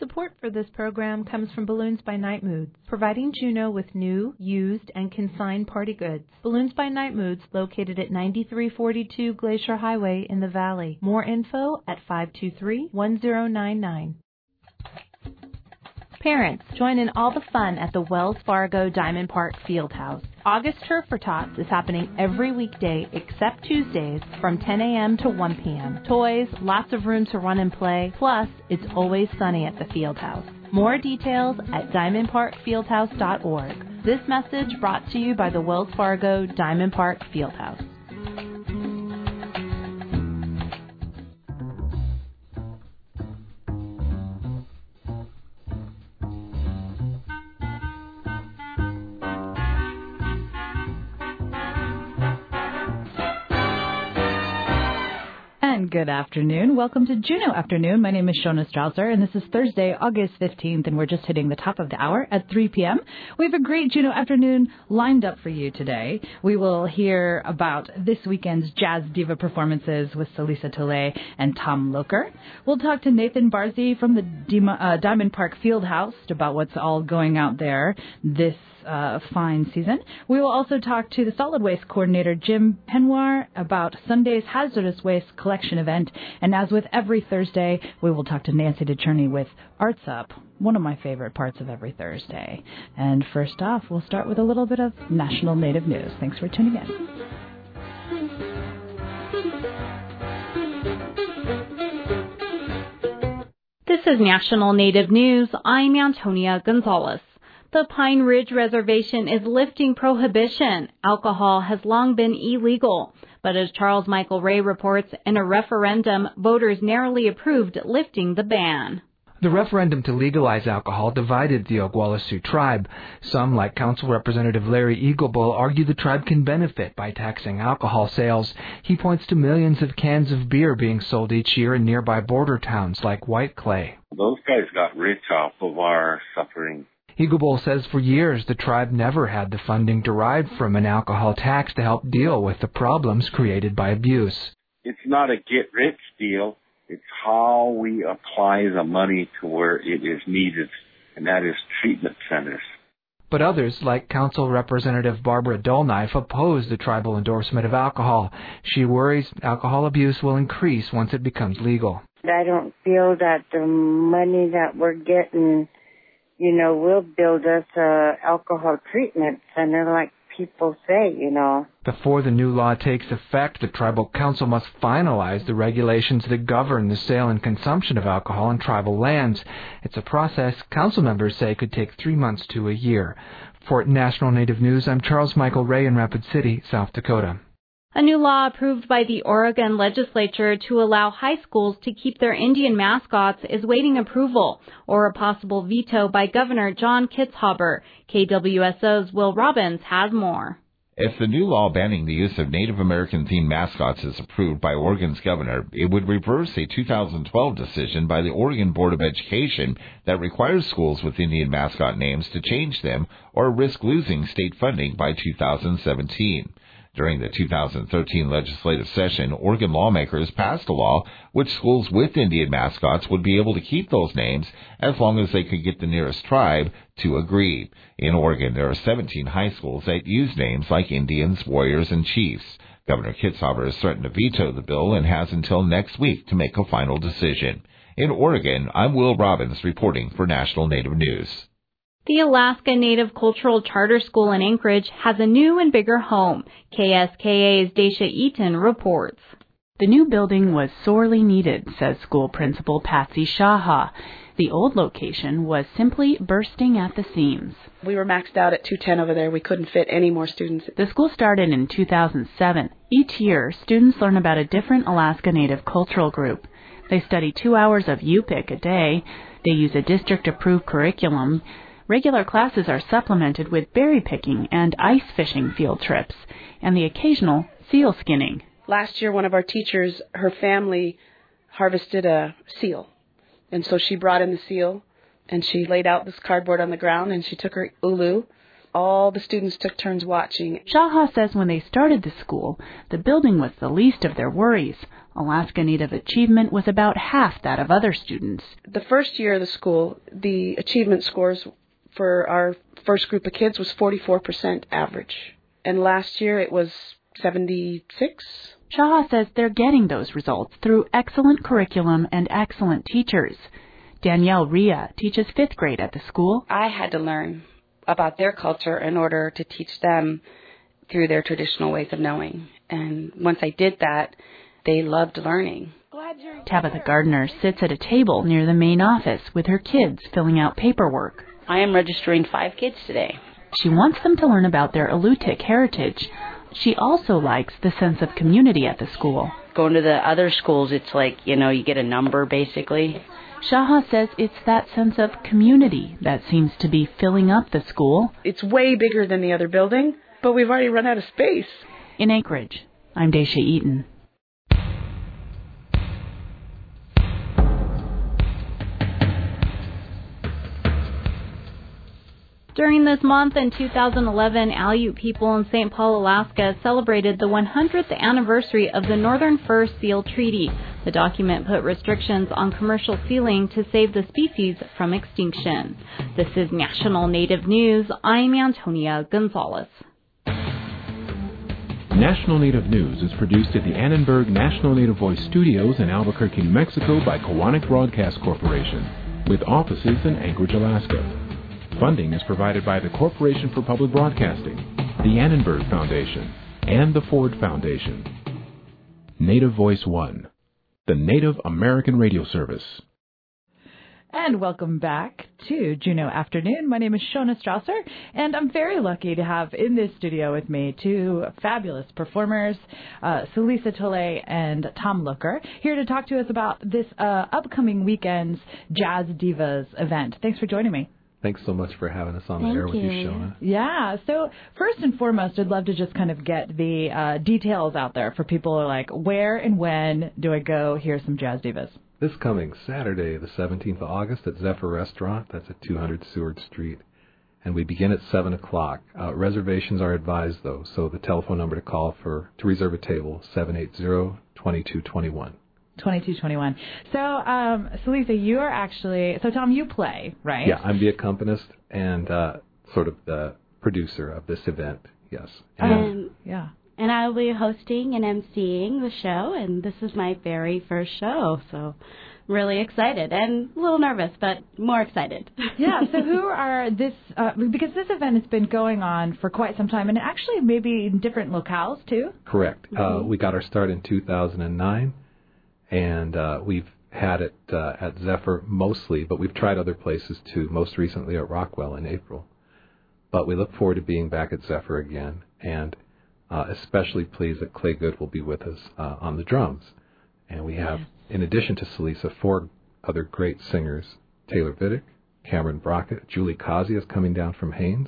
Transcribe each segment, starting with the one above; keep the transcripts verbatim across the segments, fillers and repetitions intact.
Support for this program comes from Balloons by Night Moods, providing Juneau with new, used, and consigned party goods. Balloons by Night Moods, located at ninety-three forty-two Glacier Highway in the Valley. More info at five two three, one zero nine nine. Parents, join in all the fun at the Wells Fargo Diamond Park Fieldhouse. August Turf for Tots is happening every weekday except Tuesdays from ten a.m. to one p.m. Toys, lots of room to run and play, plus it's always sunny at the Fieldhouse. More details at diamond park fieldhouse dot org. This message brought to you by the Wells Fargo Diamond Park Fieldhouse. Good afternoon. Welcome to Juneau Afternoon. My name is Shona Strausser, and this is Thursday, August fifteenth, and we're just hitting the top of the hour at three p.m. We have a great Juneau Afternoon lined up for you today. We will hear about this weekend's Jazz Diva performances with Salisa Toulé and Tom Loker. We'll talk to Nathan Barzy from the Dima, uh, Diamond Park Fieldhouse about what's all going out there this Uh, fine season. We will also talk to the Solid Waste Coordinator, Jim Penwar, about Sunday's Hazardous Waste Collection event. And as with every Thursday, we will talk to Nancy DeCherney with Arts Up, one of my favorite parts of every Thursday. And first off, we'll start with a little bit of National Native News. Thanks for tuning in. This is National Native News. I'm Antonia Gonzalez. The Pine Ridge Reservation is lifting prohibition. Alcohol has long been illegal. But as Charles Michael Ray reports, in a referendum, voters narrowly approved lifting the ban. The referendum to legalize alcohol divided the Oglala Sioux tribe. Some, like Council Representative Larry Eaglebull, argue the tribe can benefit by taxing alcohol sales. He points to millions of cans of beer being sold each year in nearby border towns like White Clay. Those guys got rich off of our suffering. Eaglebull says for years the tribe never had the funding derived from an alcohol tax to help deal with the problems created by abuse. It's not a get-rich deal. It's how we apply the money to where it is needed, and that is treatment centers. But others, like Council Representative Barbara Dullknife, oppose the tribal endorsement of alcohol. She worries alcohol abuse will increase once it becomes legal. I don't feel that the money that we're getting, you know, will build us a alcohol treatment center like people say, you know. Before the new law takes effect, the Tribal Council must finalize the regulations that govern the sale and consumption of alcohol on tribal lands. It's a process council members say could take three months to a year. For National Native News, I'm Charles Michael Ray in Rapid City, South Dakota. A new law approved by the Oregon legislature to allow high schools to keep their Indian mascots is waiting approval, or a possible veto by Governor John Kitzhaber. K W S O's Will Robbins has more. If the new law banning the use of Native American-themed mascots is approved by Oregon's governor, it would reverse a two thousand twelve decision by the Oregon Board of Education that requires schools with Indian mascot names to change them or risk losing state funding by two thousand seventeen. During the two thousand thirteen legislative session, Oregon lawmakers passed a law which schools with Indian mascots would be able to keep those names as long as they could get the nearest tribe to agree. In Oregon, there are seventeen high schools that use names like Indians, Warriors, and Chiefs. Governor Kitzhaber has threatened to veto the bill and has until next week to make a final decision. In Oregon, I'm Will Robbins reporting for National Native News. The Alaska Native Cultural Charter School in Anchorage has a new and bigger home. K S K A's Dacia Eaton reports. The new building was sorely needed, says school principal Patsy Shaha. The old location was simply bursting at the seams. We were maxed out at two ten over there. We couldn't fit any more students. The school started in two thousand seven. Each year, students learn about a different Alaska Native cultural group. They study two hours of Yupik a day. They use a district-approved curriculum. Regular classes are supplemented with berry picking and ice fishing field trips, and the occasional seal skinning. Last year, one of our teachers, her family harvested a seal. And so she brought in the seal, and she laid out this cardboard on the ground, and she took her ulu. All the students took turns watching. Shaha says when they started the school, the building was the least of their worries. Alaska Native achievement was about half that of other students. The first year of the school, the achievement scores for our first group of kids was forty-four percent average. And last year it was seventy-six. Shaha says they're getting those results through excellent curriculum and excellent teachers. Danielle Rhea teaches fifth grade at the school. I had to learn about their culture in order to teach them through their traditional ways of knowing. And once I did that, they loved learning. Tabitha Gardner sits at a table near the main office with her kids filling out paperwork. I am registering five kids today. She wants them to learn about their Alutiiq heritage. She also likes the sense of community at the school. Going to the other schools, it's like, you know, you get a number basically. Shaha says it's that sense of community that seems to be filling up the school. It's way bigger than the other building, but we've already run out of space. In Anchorage, I'm Daisha Eaton. During this month in two thousand eleven, Aleut people in Saint Paul, Alaska celebrated the one hundredth anniversary of the Northern Fur Seal Treaty. The document put restrictions on commercial sealing to save the species from extinction. This is National Native News. I'm Antonia Gonzalez. National Native News is produced at the Annenberg National Native Voice Studios in Albuquerque, New Mexico by Koahnic Broadcast Corporation, with offices in Anchorage, Alaska. Funding is provided by the Corporation for Public Broadcasting, the Annenberg Foundation, and the Ford Foundation. Native Voice One, the Native American Radio Service. And welcome back to Juneau Afternoon. My name is Shona Strasser, and I'm very lucky to have in this studio with me two fabulous performers, uh, Celisa Tole and Tom Looker, here to talk to us about this uh, upcoming weekend's Jazz Divas event. Thanks for joining me. Thanks so much for having us on the Thank air with you, you. Shona. Yeah, so first and foremost, I'd love to just kind of get the uh, details out there for people who are like, where and when do I go hear some Jazz Divas? This coming Saturday, the seventeenth of August, at Zephyr Restaurant. That's at two hundred Seward Street. And we begin at seven o'clock. Uh, reservations are advised, though, so the telephone number to call for to reserve a table, seven eight zero, two two two one. twenty-two twenty-one. So, um, Celisa, you are actually, so Tom, you play, right? Yeah, I'm the accompanist and uh, sort of the producer of this event, yes. And, Um, yeah. And I will be hosting and emceeing the show, and this is my very first show, so really excited and a little nervous, but more excited. Yeah, so who are this, uh, because this event has been going on for quite some time, and actually maybe in different locales, too? correct. Mm-hmm. Uh, we got our start in two thousand nine, and uh, we've had it uh, at Zephyr mostly, but we've tried other places, too, most recently at Rockwell in April. But we look forward to being back at Zephyr again, and Uh, especially pleased that Clay Good will be with us uh, on the drums. And we have, in addition to Celisa, four other great singers, Taylor Vidic, Cameron Brockett, Julie Kazi is coming down from Haines,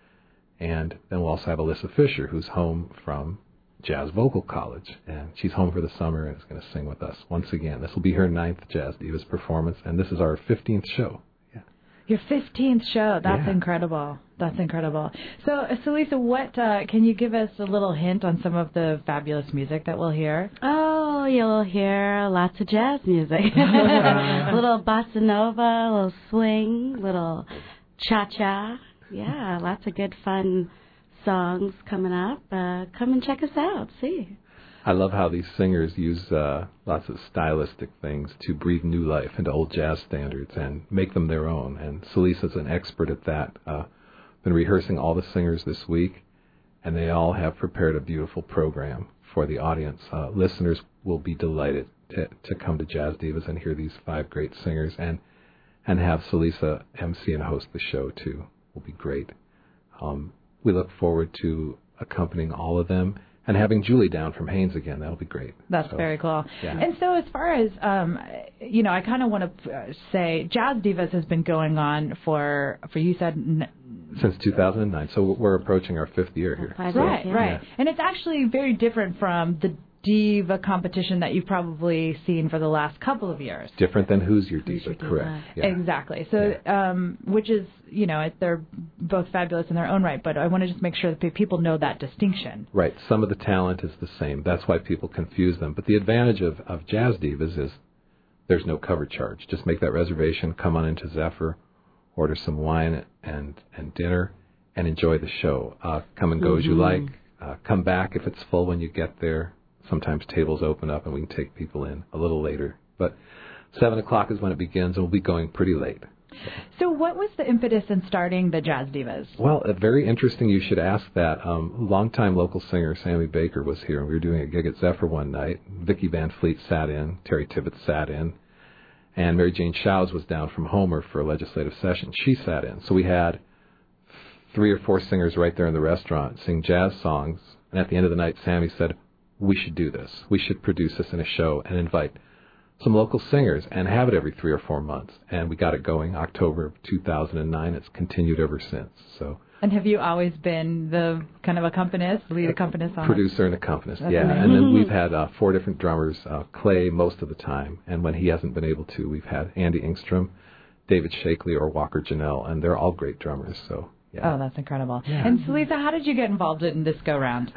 and then we'll also have Alyssa Fisher, who's home from Jazz Vocal College, and she's home for the summer and is going to sing with us once again. This will be her ninth Jazz Divas performance, and this is our fifteenth show. Your fifteenth show. That's Yeah. incredible. That's incredible. So, uh, Celisa, what, uh, can you give us a little hint on some of the fabulous music that we'll hear? Oh, you'll hear lots of jazz music. A little bossa nova, a little swing, little cha-cha. Yeah, lots of good fun songs coming up. Uh, come and check us out. See. I love how these singers use uh, lots of stylistic things to breathe new life into old jazz standards and make them their own. And Celisa's an expert at that. Uh, been rehearsing all the singers this week, and they all have prepared a beautiful program for the audience. Uh, listeners will be delighted to, to come to Jazz Divas and hear these five great singers, and and have Celisa emcee and host the show too. Will be great. Um, we look forward to accompanying all of them. And having Julie down from Haines again, that'll be great. That's so, very cool. Yeah. And so as far as, um, you know, I kind of want to say Jazz Divas has been going on for, for you said... N- Since two thousand nine. So we're approaching our fifth year here. Right, so, right. yeah. And it's actually very different from the diva competition that you've probably seen for the last couple of years. Different than Who's Your Diva, Who's Your correct. Yeah. Exactly. So, yeah. um, which is, you know, they're both fabulous in their own right, but I want to just make sure that people know that distinction. Right. Some of the talent is the same. That's why people confuse them. But the advantage of, of Jazz Divas is there's no cover charge. Just make that reservation, come on into Zephyr, order some wine and, and dinner, and enjoy the show. Uh, come and go mm-hmm. as you like. Uh, come back if it's full when you get there. Sometimes tables open up and we can take people in a little later. But seven o'clock is when it begins, and we'll be going pretty late. So what was the impetus in starting the Jazz Divas? Well, uh, very interesting you should ask that. Um, longtime local singer Sammy Baker was here, and we were doing a gig at Zephyr one night. Vicky Van Fleet sat in, Terry Tibbetts sat in, and Mary Jane Shows was down from Homer for a legislative session. She sat in. So we had three or four singers right there in the restaurant sing jazz songs, and at the end of the night, Sammy said, we should do this. We should produce this in a show and invite some local singers and have it every three or four months. And we got it going October of two thousand nine. It's continued ever since. So. And have you always been the kind of accompanist, lead accompanist on Producer and accompanist, That's yeah. Amazing. And then we've had uh, four different drummers, uh, Clay most of the time. And when he hasn't been able to, we've had Andy Engstrom, David Shakely, or Walker Janelle. And they're all great drummers. So, yeah. Oh, that's incredible. Yeah. And Salisa, how did you get involved in this go-round?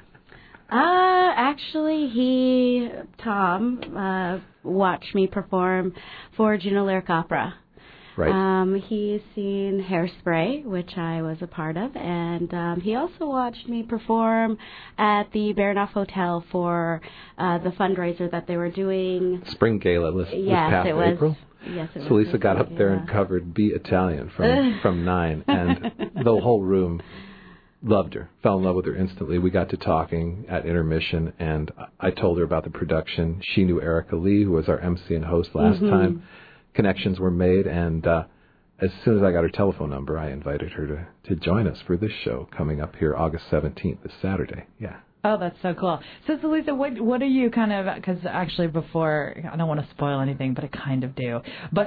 Uh, actually, he, Tom, uh, watched me perform for Juneau Lyric Opera. Right. Um, he's seen Hairspray, which I was a part of, and um, he also watched me perform at the Baranoff Hotel for uh, the fundraiser that they were doing. Spring Gala this, this yes, past it was, April. Yes, it so was. Lisa got up Gala. there and covered Be Italian from, from nine, and the whole room loved her, fell in love with her instantly. We got to talking at intermission, and I told her about the production. She knew Erica Lee, who was our M C and host last mm-hmm. time. Connections were made, and uh, as soon as I got her telephone number, I invited her to, to join us for this show coming up here August seventeenth, this Saturday. Yeah. Oh, that's so cool. So, Salisa, what what are you kind of, because actually before, I don't want to spoil anything, but I kind of do. But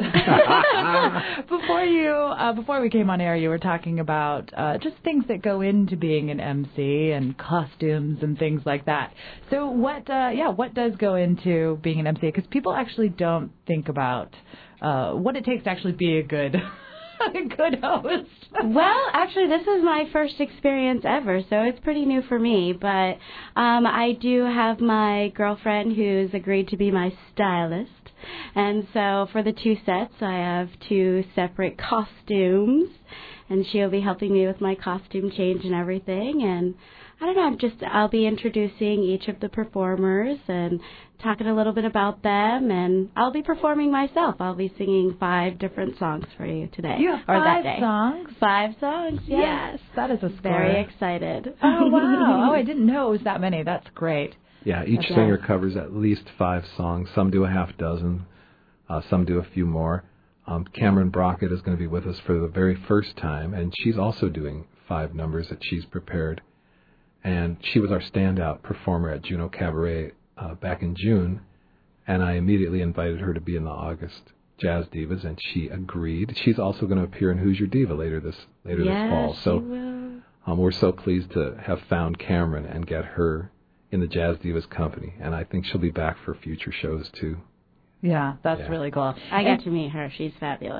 before you, uh, before we came on air, you were talking about uh, just things that go into being an M C and costumes and things like that. So what, uh, yeah, what does go into being an M C? Because people actually don't think about uh, what it takes to actually be a good a good host. Well, actually, this is my first experience ever, so it's pretty new for me. But um, I do have my girlfriend who's agreed to be my stylist. And so for the two sets, I have two separate costumes, and she'll be helping me with my costume change and everything. And I don't know, I'm just, I'll be introducing each of the performers and talking a little bit about them, and I'll be performing myself. I'll be singing five different songs for you today. You have or five that day. songs? Five songs, yes. Yes, that is a score. Very excited. Oh, wow. Oh, I didn't know it was that many. That's great. Yeah, each okay. singer covers at least five songs. Some do a half dozen. Uh, some do a few more. Um, Cameron Brockett is going to be with us for the very first time, and she's also doing five numbers that she's prepared. And she was our standout performer at Juneau Cabaret uh, back in June, and I immediately invited her to be in the August Jazz Divas, and she agreed. She's also going to appear in Who's Your Diva later this later yes, this fall. So she will. Um, we're so pleased to have found Cameron and get her in the Jazz Divas company, and I think she'll be back for future shows too. Yeah, that's yeah. really cool. I got to meet her. She's fabulous.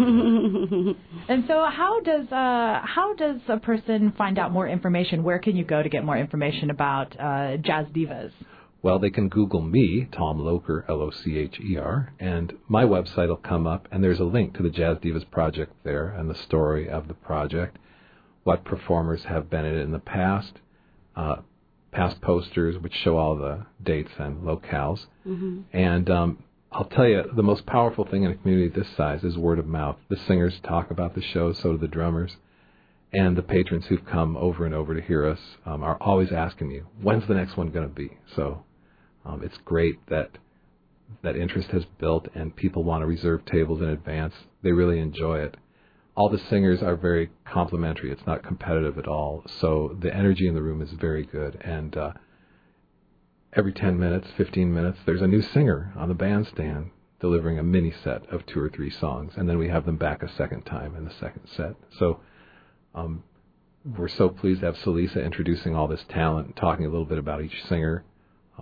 And so how does uh, how does a person find out more information? Where can you go to get more information about uh, Jazz Divas? Well, they can Google me, Tom Locher, L O C H E R, and my website will come up, and there's a link to the Jazz Divas project there and the story of the project, what performers have been in it in the past, uh, past posters which show all the dates and locales, mm-hmm. and um, I'll tell you, the most powerful thing in a community this size is word of mouth. The singers talk about the show, so do the drummers. And the patrons who've come over and over to hear us um, are always asking me, when's the next one going to be? So um, it's great that that interest has built and people want to reserve tables in advance. They really enjoy it. All the singers are very complimentary. It's not competitive at all. So the energy in the room is very good. And uh every ten minutes, fifteen minutes, there's a new singer on the bandstand delivering a mini set of two or three songs, and then we have them back a second time in the second set. So um, we're so pleased to have Salisa introducing all this talent, talking a little bit about each singer. Um,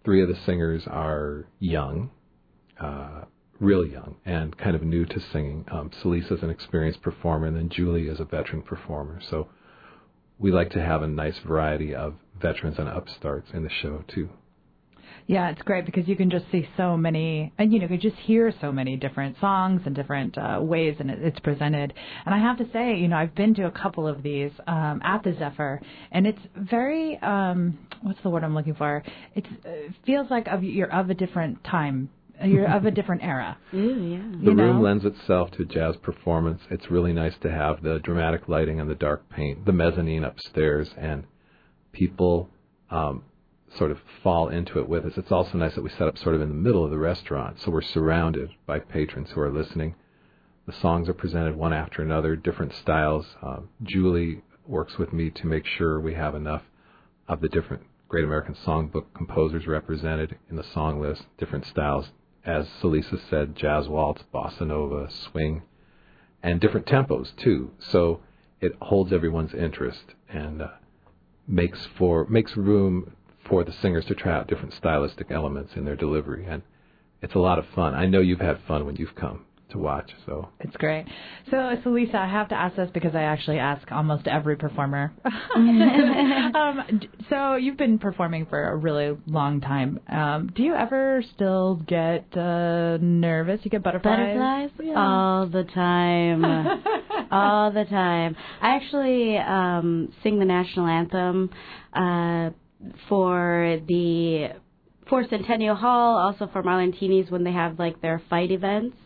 three of the singers are young, uh, real young, and kind of new to singing. Um, Salisa's an experienced performer, and then Julie is a veteran performer. So we like to have a nice variety of veterans and upstarts in the show, too. Yeah, it's great because you can just see so many, and you know, you just hear so many different songs and different uh, ways and it, it's presented. And I have to say, you know, I've been to a couple of these um, at the Zephyr, and it's very, um, what's the word I'm looking for? It's, it feels like of, you're of a different time. You're of a different era. Ooh, yeah. The you know? room lends itself to jazz performance. It's really nice to have the dramatic lighting and the dark paint, the mezzanine upstairs, and people um, sort of fall into it with us. It's also nice that we set up sort of in the middle of the restaurant, so we're surrounded by patrons who are listening. The songs are presented one after another, different styles. Uh, Julie works with me to make sure we have enough of the different Great American Songbook composers represented in the song list, different styles. As Salisa said, jazz waltz, bossa nova, swing, and different tempos, too. So it holds everyone's interest and uh, makes for makes room for the singers to try out different stylistic elements in their delivery, and it's a lot of fun. I know you've had fun when you've come to watch, so it's great. So, Salisa, I have to ask this because I actually ask almost every performer. um, so, you've been performing for a really long time. Um, do you ever still get uh, nervous? You get butterflies? Butterflies? Yeah. All the time. All the time. I actually um, sing the national anthem uh, for the for Centennial Hall, also for Marlentini's when they have like their fight events.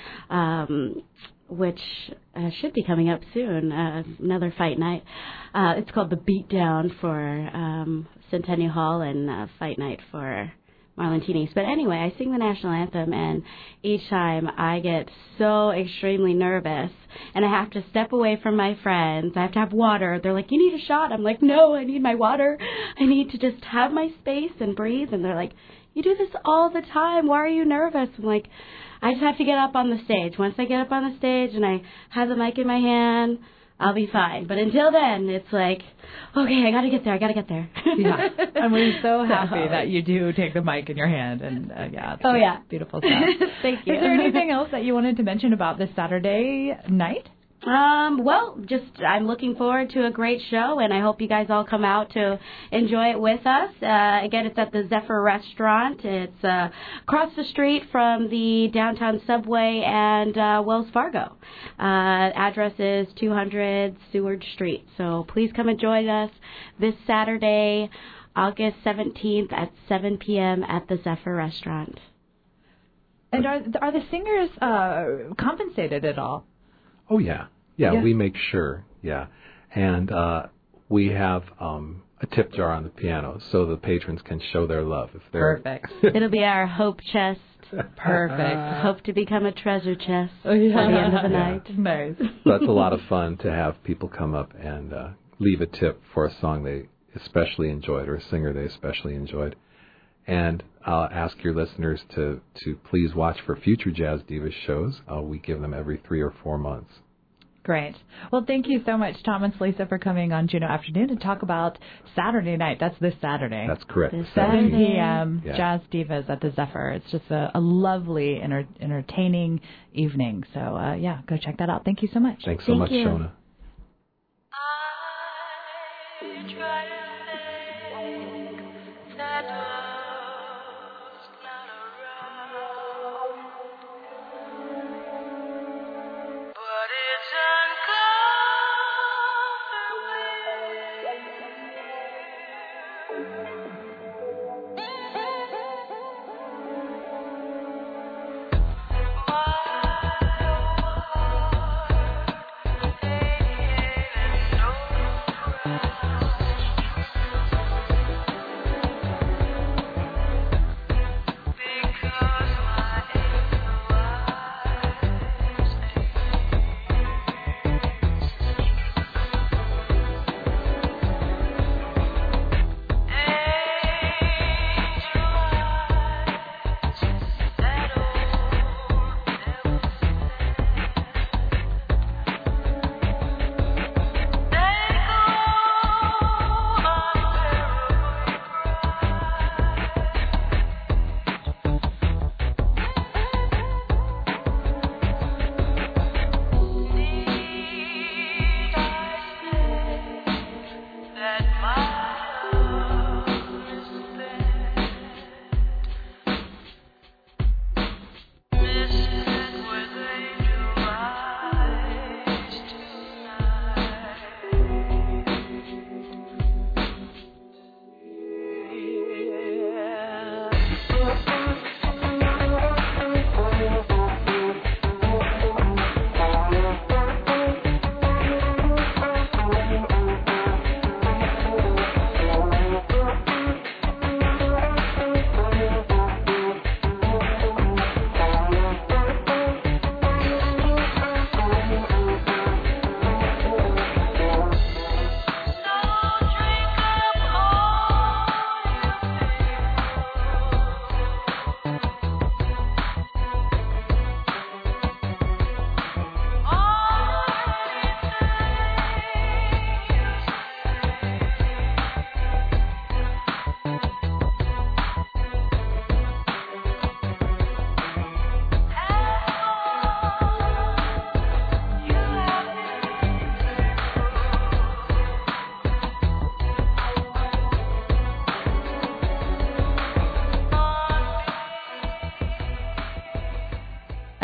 Um, which uh, should be coming up soon, uh, another fight night. Uh, it's called the Beatdown for um, Centennial Hall and uh, Fight Night for Marlentini's. But anyway, I sing the national anthem, and each time I get so extremely nervous, and I have to step away from my friends. I have to have water. They're like, you need a shot. I'm like, no, I need my water. I need to just have my space and breathe. And they're like, you do this all the time. Why are you nervous? I'm like, I just have to get up on the stage. Once I get up on the stage and I have the mic in my hand, I'll be fine. But until then, it's like, okay, I got to get there. I got to get there. Yeah. And we're so happy that you do take the mic in your hand. And uh, yeah. It's oh, yeah. Beautiful stuff. Thank you. Is there anything else that you wanted to mention about this Saturday night? Um, well, just I'm looking forward to a great show, and I hope you guys all come out to enjoy it with us. Uh, again, it's at the Zephyr Restaurant. It's uh, across the street from the downtown subway and uh, Wells Fargo. Uh, address is two hundred Seward Street. So please come and join us this Saturday, August seventeenth at seven p.m. at the Zephyr Restaurant. And are are the singers uh, compensated at all? Oh, yeah. yeah. Yeah, we make sure. Yeah. And uh, we have um, a tip jar on the piano so the patrons can show their love. If they're Perfect. It'll be our hope chest. Perfect. Hope to become a treasure chest oh, yeah. by the end of the yeah. night. Nice. That's a lot of fun to have people come up and uh, leave a tip for a song they especially enjoyed or a singer they especially enjoyed. And I'll ask your listeners to, to please watch for future Jazz Divas shows. Uh, we give them every three or four months. Great. Well, thank you so much, Tom and Salisa, for coming on Juno Afternoon to talk about Saturday night. That's this Saturday. That's correct. This seven p.m. Yeah. Jazz Divas at the Zephyr. It's just a, a lovely, enter, entertaining evening. So, uh, yeah, go check that out. Thank you so much. Thanks so Thank much, you. Shona.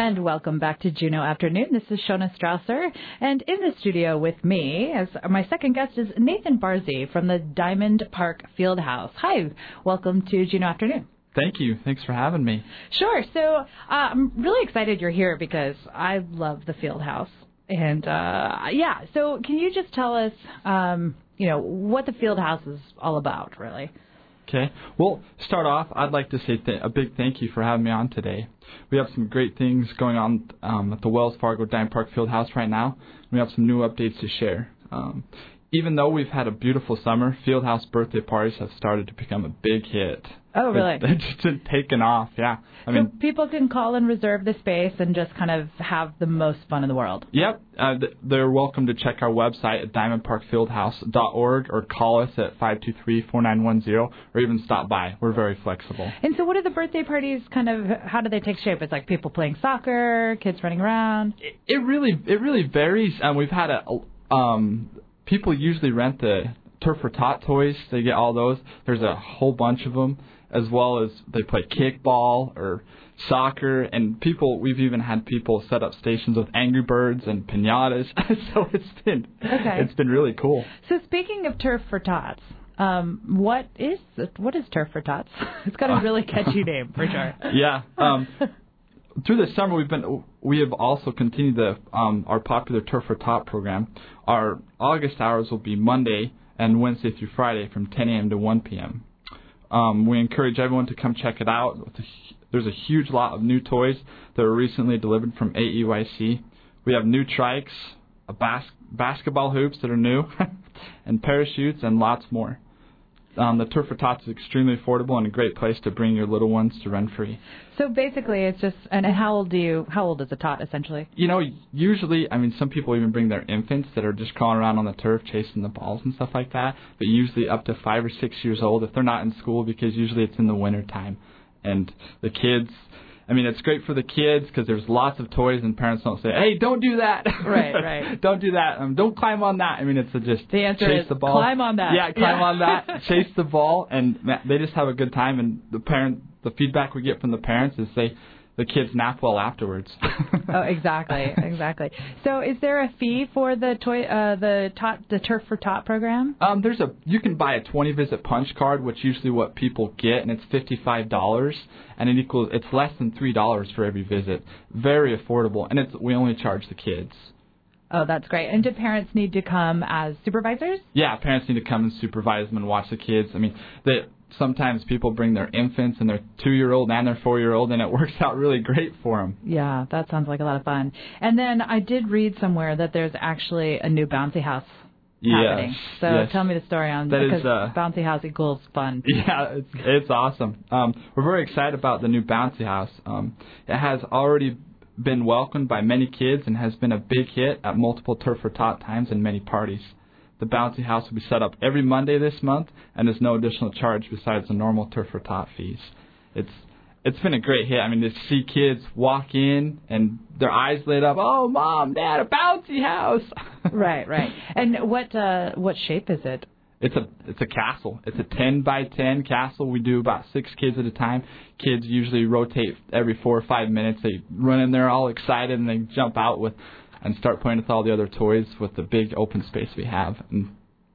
And welcome back to Juneau Afternoon. This is Shona Strausser. And in the studio with me, as my second guest, is Nathan Barzee from the Diamond Park Fieldhouse. Hi, welcome to Juneau Afternoon. Thank you. Thanks for having me. Sure. So uh, I'm really excited you're here because I love the Fieldhouse. And, uh, yeah, so can you just tell us, um, you know, what the Fieldhouse is all about, really? Okay. Well, to start off, I'd like to say th- a big thank you for having me on today. We have some great things going on um, at the Wells Fargo Diamond Park Fieldhouse right now. We have some new updates to share. Um, even though we've had a beautiful summer, Fieldhouse birthday parties have started to become a big hit. Oh, really? They've just been taken off, yeah. I so mean, people can call and reserve the space and just kind of have the most fun in the world. Yep. Uh, th- they're welcome to check our website at diamond park fieldhouse dot org or call us at five two three, four nine one zero or even stop by. We're very flexible. And so what are the birthday parties kind of, how do they take shape? It's like people playing soccer, kids running around? It, it really it really varies. Um, we've had a... Um, people usually rent the Turf for Tot toys. They get all those. There's a whole bunch of them, as well as they play kickball or soccer. And people, we've even had people set up stations with Angry Birds and piñatas. So it's been okay. it's been really cool. So speaking of Turf for Tots, um, what is what is Turf for Tots? It's got a really catchy name for sure. Yeah. Um, Through the summer, we've been we have also continued the um, our popular Turf for Tot program. Our August hours will be Monday and Wednesday through Friday from ten a.m. to one p.m. Um, we encourage everyone to come check it out. There's a huge lot of new toys that were recently delivered from A E Y C. We have new trikes, a bas- basketball hoops that are new, and parachutes, and lots more. Um, the Turf for Tots is extremely affordable and a great place to bring your little ones to run free. So basically, it's just, and how old do you, how old is a tot, essentially? You know, usually, I mean, some people even bring their infants that are just crawling around on the turf chasing the balls and stuff like that, but usually up to five or six years old if they're not in school, because usually it's in the winter time. And the kids, I mean, it's great for the kids because there's lots of toys and parents don't say, hey, don't do that. Right, right. Don't do that. Um, don't climb on that. I mean, it's a just the answer chase is the ball. Climb on that. Yeah, climb yeah. on that, chase the ball, and they just have a good time. And the parent, the feedback we get from the parents is they, the kids nap well afterwards. Oh, exactly, exactly. So, is there a fee for the toy, uh, the tot, the Turf for Tot program? Um, there's a you can buy a twenty visit punch card, which usually what people get, and it's fifty-five dollars, and it equals it's less than three dollars for every visit. Very affordable, and it's we only charge the kids. Oh, that's great. And do parents need to come as supervisors? Yeah, parents need to come and supervise them and watch the kids. I mean, they. Sometimes people bring their infants and their two-year-old and their four-year-old, and it works out really great for them. Yeah, that sounds like a lot of fun. And then I did read somewhere that there's actually a new bouncy house happening. Yes, so yes. tell me the story on that. Because is, uh, bouncy house equals fun. Yeah, it's, it's awesome. Um, we're very excited about the new bouncy house. Um, it has already been welcomed by many kids and has been a big hit at multiple Turf for Tot times and many parties. The bouncy house will be set up every Monday this month, and there's no additional charge besides the normal Turf for Tot fees. It's it's been a great hit. I mean, to see kids walk in and their eyes lit up. Oh, Mom, Dad, a bouncy house! Right, right. And what uh, what shape is it? It's a it's a castle. It's a ten by ten castle. We do about six kids at a time. Kids usually rotate every four or five minutes. They run in there all excited and they jump out with. And start playing with all the other toys with the big open space we have. And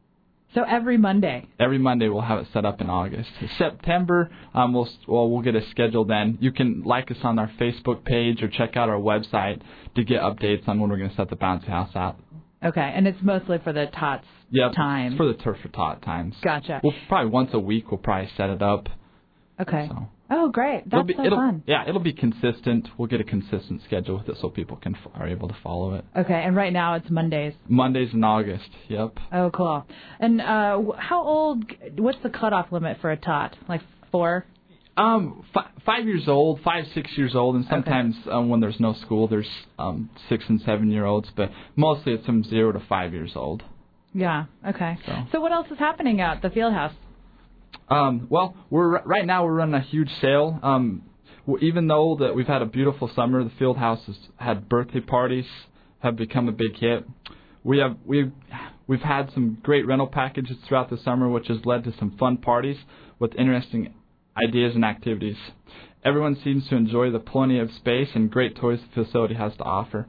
so every Monday? Every Monday we'll have it set up in August. September, um, we'll well we'll get a schedule then. You can like us on our Facebook page or check out our website to get updates on when we're going to set the bouncy house out. Okay, and it's mostly for the Tots yep, time. It's for the Turf for Tot times. Gotcha. We'll probably once a week we'll probably set it up. Okay. So. Oh, great. That's it'll be, so it'll, fun. Yeah, it'll be consistent. We'll get a consistent schedule with it so people can are able to follow it. Okay, and right now it's Mondays. Mondays in August, yep. Oh, cool. And uh, how old, what's the cutoff limit for a tot? Like four? Um, f- five years old, five, six years old, and sometimes okay. um, when there's no school, there's um, six and seven year olds, but mostly it's from zero to five years old. Yeah, okay. So, so what else is happening at the Fieldhouse? Um, well, we're right now we're running a huge sale. Um, even though that we've had a beautiful summer, the Fieldhouse has had birthday parties, have become a big hit. We have we've we've had some great rental packages throughout the summer, which has led to some fun parties with interesting ideas and activities. everyone seems to enjoy the plenty of space and great toys the facility has to offer.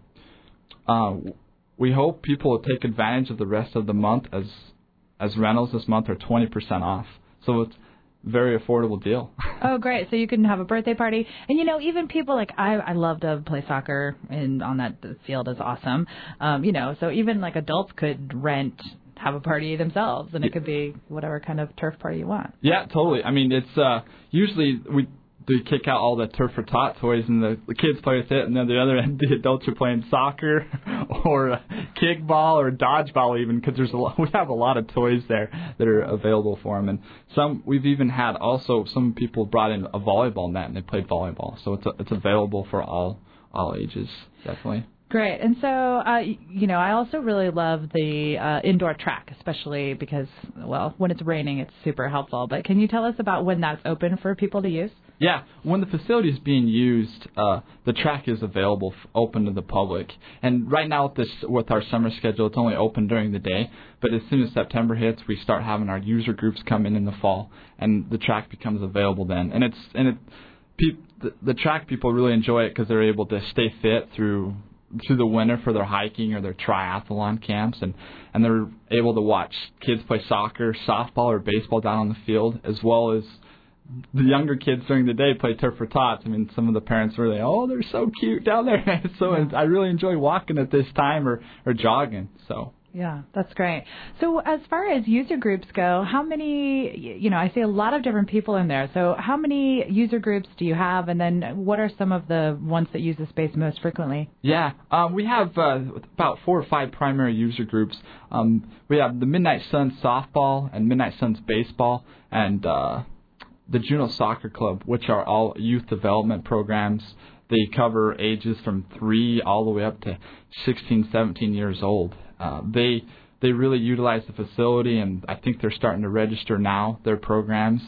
Uh, we hope people will take advantage of the rest of the month as as rentals this month are twenty percent off. So it's a very affordable deal. Oh, great. So you can have a birthday party. And, you know, even people like I, I love to play soccer and on that field is awesome. Um, you know, so even like adults could rent, have a party themselves, and it could be whatever kind of turf party you want. Yeah, totally. I mean, it's uh, usually we they kick out all the Turf for Tot toys, and the, the kids play with it, and then the other end, the adults are playing soccer or uh, kickball or dodgeball even, because there's a lot, we have a lot of toys there that are available for them. And some we've even had also some people brought in a volleyball net and they played volleyball, so it's a, it's available for all all ages, definitely. Great. And so, uh, you know, I also really love the uh, indoor track, especially because, well, when it's raining, it's super helpful. But can you tell us about when that's open for people to use? Yeah, when the facility is being used, uh, the track is available, f- open to the public. And right now with this, with our summer schedule, it's only open during the day. But as soon as September hits, we start having our user groups come in in the fall, and the track becomes available then. And it's and it, pe- the, the track people really enjoy it because they're able to stay fit through. through the winter for their hiking or their triathlon camps, and, and they're able to watch kids play soccer, softball, or baseball down on the field, as well as the younger kids during the day play Turf for Tots. I mean, some of the parents are really, oh, they're so cute down there. So I really enjoy walking at this time or, or jogging. So. Yeah, that's great. So as far as user groups go, how many, you know, I see a lot of different people in there. So how many user groups do you have? And then what are some of the ones that use the space most frequently? Yeah, um, we have uh, about four or five primary user groups. Um, we have the Midnight Suns softball and Midnight Suns baseball and uh, the Juneau Soccer Club, which are all youth development programs. They cover ages from three all the way up to sixteen, seventeen years old. Uh, they they really utilize the facility, and I think they're starting to register now their programs.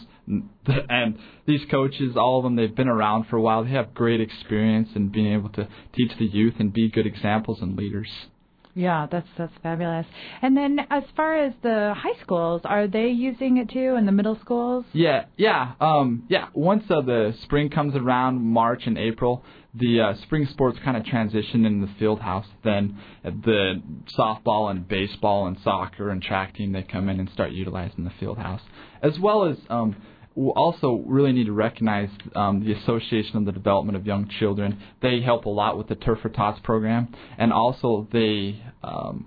And these coaches, all of them, they've been around for a while. They have great experience in being able to teach the youth and be good examples and leaders. Yeah, that's that's fabulous. And then as far as the high schools, are they using it too, and the middle schools? Yeah, yeah, um, yeah. Once uh, the spring comes around, March and April, the uh, spring sports kind of transition in the field house. Then the softball and baseball and soccer and track team, they come in and start utilizing the field house, as well as um, we also really need to recognize um, the Association of the Development of Young Children. They help a lot with the Turf for Tots program, and also they um,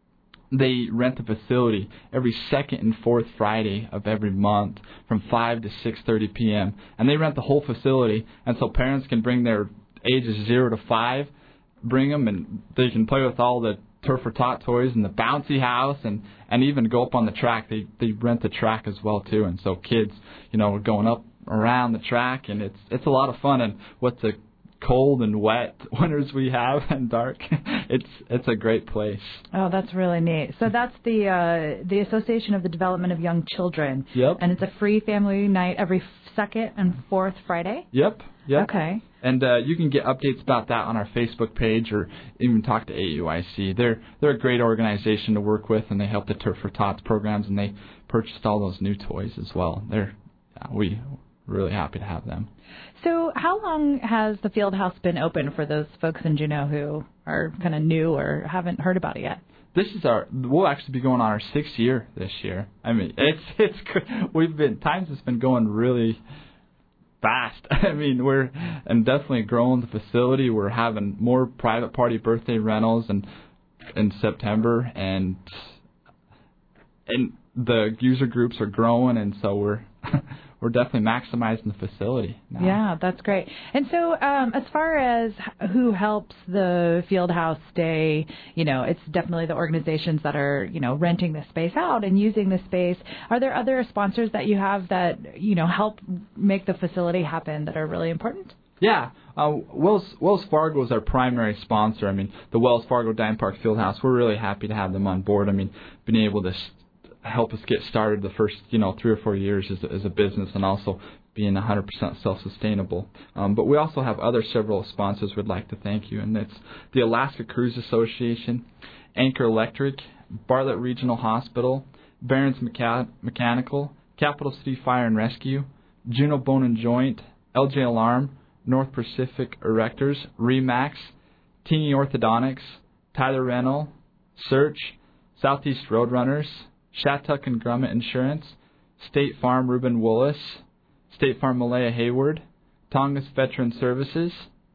they rent the facility every second and fourth Friday of every month from five to six thirty p.m. And they rent the whole facility, and so parents can bring their ages zero to five, bring them, and they can play with all the Turf for Tot toys and the bouncy house, and, and even go up on the track. They they rent the track as well too, and so kids, you know, are going up around the track, and it's it's a lot of fun. And with the cold and wet winters we have and dark, it's it's a great place. Oh, that's really neat. So that's the uh, the Association of the Development of Young Children. Yep. And it's a free family night every second and fourth Friday. Yep. Yep. Okay. And uh, you can get updates about that on our Facebook page, or even talk to A U I C. They're they're a great organization to work with, and they help the Turf for Tots programs, and they purchased all those new toys as well. They're uh, we really happy to have them. So how long has the field house been open for those folks in Juneau who are kind of new or haven't heard about it yet? This is our. We'll actually be going on our sixth year this year. I mean, it's it's we've been times it's been going really fast. I mean, we're and definitely growing the facility. We're having more private party birthday rentals and in September, and and the user groups are growing, and so we're we're definitely maximizing the facility now. Yeah, that's great. And so um, as far as who helps the field house stay, you know, it's definitely the organizations that are, you know, renting the space out and using the space. Are there other sponsors that you have that, you know, help make the facility happen that are really important? Yeah, uh, Wells Wells Fargo is our primary sponsor. I mean, the Wells Fargo Diamond Park Fieldhouse, we're really happy to have them on board. I mean, being able to help us get started the first, you know, three or four years as a, as a business, and also being one hundred percent self-sustainable. Um, but we also have other several sponsors we'd like to thank you, and it's the Alaska Cruise Association, Anchor Electric, Bartlett Regional Hospital, Barron's Mecha- Mechanical, Capital City Fire and Rescue, Juneau Bone and Joint, L J Alarm, North Pacific Erectors, Remax, Teeny Orthodontics, Tyler Rental, Search, Southeast Roadrunners, Shattuck and Grummet Insurance, State Farm Reuben Willis, State Farm Malaya Hayward, Tongass Veteran Services,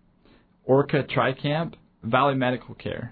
Orca TriCamp, Valley Medical Care.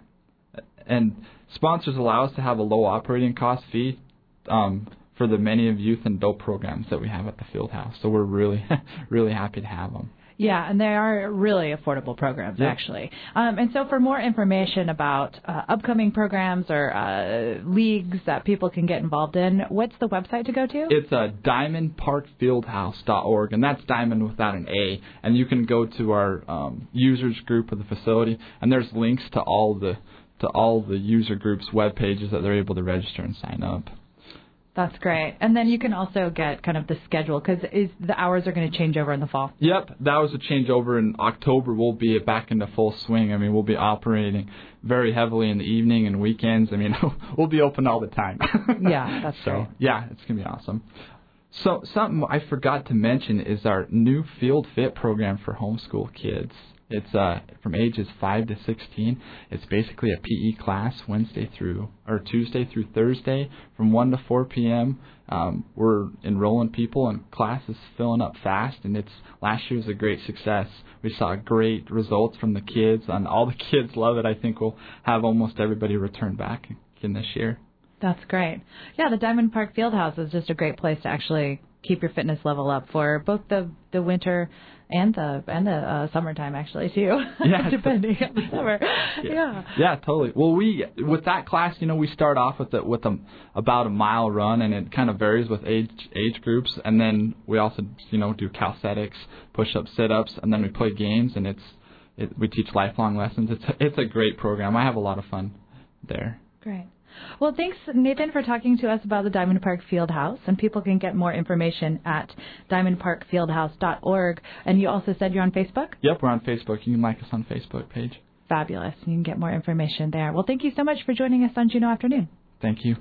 And sponsors allow us to have a low operating cost fee um, for the many of youth and adult programs that we have at the field house. So we're really, really happy to have them. Yeah, and they are really affordable programs, yep. actually. Um, and so for more information about uh, upcoming programs or uh, leagues that people can get involved in, what's the website to go to? It's uh, diamond park field house dot org, and that's Diamond without an A. And you can go to our um, users group of the facility, and there's links to all the to all the user groups' web pages that they're able to register and sign up. That's great. And then you can also get kind of the schedule, because the hours are going to change over in the fall. Yep, that was a change over in October. We'll be back into full swing. I mean, we'll be operating very heavily in the evening and weekends. I mean, we'll be open all the time. Yeah, that's so, great. Yeah, it's going to be awesome. So something I forgot to mention is our new Field Fit program for homeschool kids. It's uh, from ages five to sixteen. It's basically a P E class Wednesday through or Tuesday through Thursday from one to four p.m. Um, we're enrolling people, and class is filling up fast. And it's last year was a great success. We saw great results from the kids, and all the kids love it. I think we'll have almost everybody return back again this year. That's great. Yeah, the Diamond Park Fieldhouse is just a great place to actually keep your fitness level up for both the, the winter and the and the uh, summertime, actually, too. Yeah, depending on the summer. Yeah. yeah. Yeah, totally. Well, we with that class, you know, we start off with a, with a, about a mile run, and it kind of varies with age age groups. And then we also, you know, do calisthenics, push-ups, sit-ups, and then we play games, and it's it, we teach lifelong lessons. It's a, it's a great program. I have a lot of fun there. Great. Well, thanks, Nathan, for talking to us about the Diamond Park Fieldhouse. And people can get more information at diamond park field house dot org. And you also said you're on Facebook? Yep, we're on Facebook. You can like us on Facebook page. Fabulous. You can get more information there. Well, thank you so much for joining us on Juneau Afternoon. Thank you.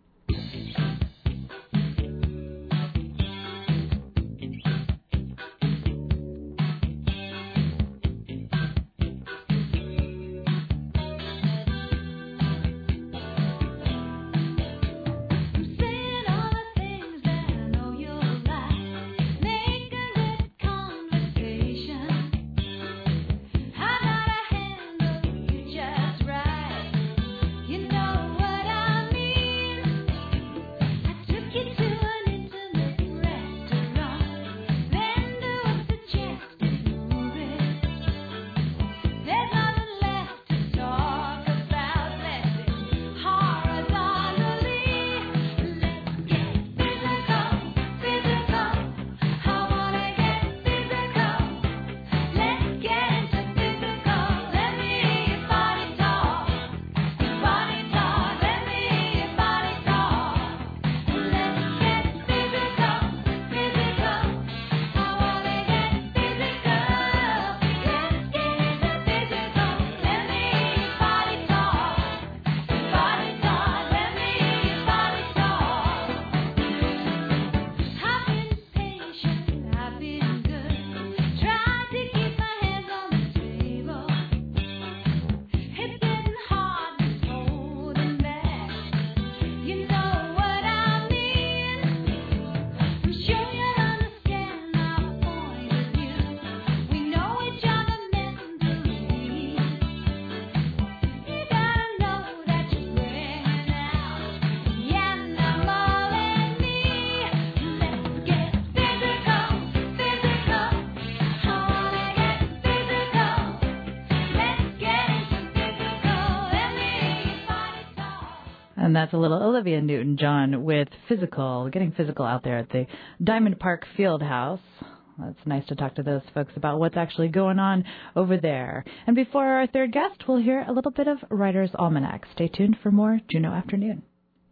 And that's a little Olivia Newton-John with Physical, getting physical out there at the Diamond Park Fieldhouse. It's nice to talk to those folks about what's actually going on over there. And before our third guest, we'll hear a little bit of Writer's Almanac. Stay tuned for more Juneau Afternoon.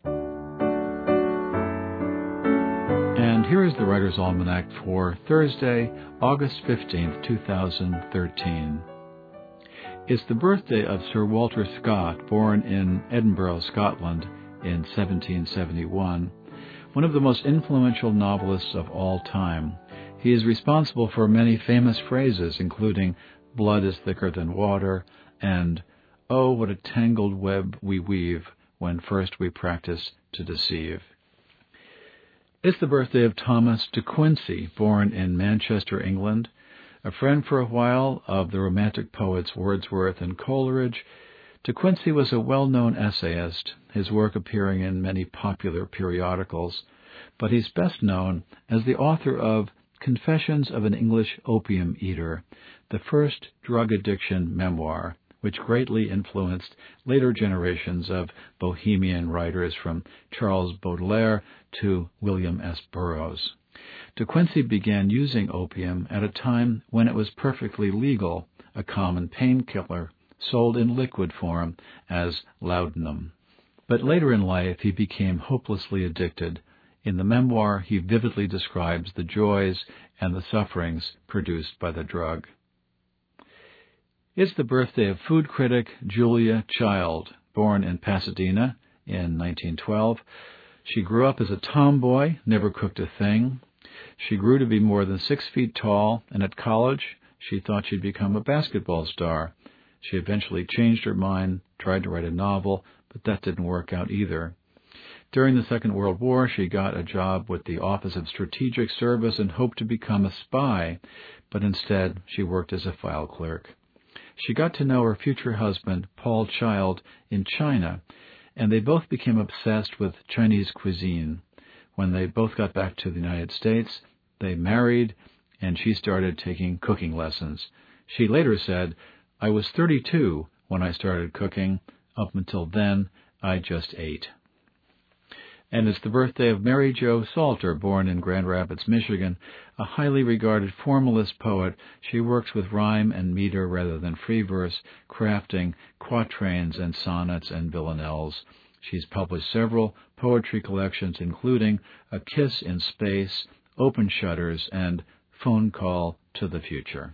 And here is the Writer's Almanac for Thursday, August fifteenth, two thousand thirteen. It's the birthday of Sir Walter Scott, born in Edinburgh, Scotland in seventeen seventy-one, one of the most influential novelists of all time. He is responsible for many famous phrases, including "blood is thicker than water" and "oh, what a tangled web we weave when first we practice to deceive." It's the birthday of Thomas de Quincey, born in Manchester, England. A friend for a while of the Romantic poets Wordsworth and Coleridge, De Quincey was a well-known essayist, his work appearing in many popular periodicals, but he's best known as the author of Confessions of an English Opium Eater, the first drug addiction memoir, which greatly influenced later generations of Bohemian writers from Charles Baudelaire to William S. Burroughs. De Quincey began using opium at a time when it was perfectly legal, a common painkiller, sold in liquid form as laudanum. But later in life he became hopelessly addicted. In the memoir, he vividly describes the joys and the sufferings produced by the drug. It's the birthday of food critic Julia Child, born in Pasadena in nineteen twelve. She grew up as a tomboy, never cooked a thing. She grew to be more than six feet tall, and at college she thought she'd become a basketball star. She eventually changed her mind, tried to write a novel, but that didn't work out either. During the Second World War, she got a job with the Office of Strategic Service and hoped to become a spy, but instead she worked as a file clerk. She got to know her future husband, Paul Child, in China, and they both became obsessed with Chinese cuisine. When they both got back to the United States, they married, and she started taking cooking lessons. She later said, "I was thirty-two when I started cooking. Up until then, I just ate." And it's the birthday of Mary Jo Salter, born in Grand Rapids, Michigan, a highly regarded formalist poet. She works with rhyme and meter rather than free verse, crafting quatrains and sonnets and villanelles. She's published several poetry collections, including A Kiss in Space, Open Shutters, and Phone Call to the Future.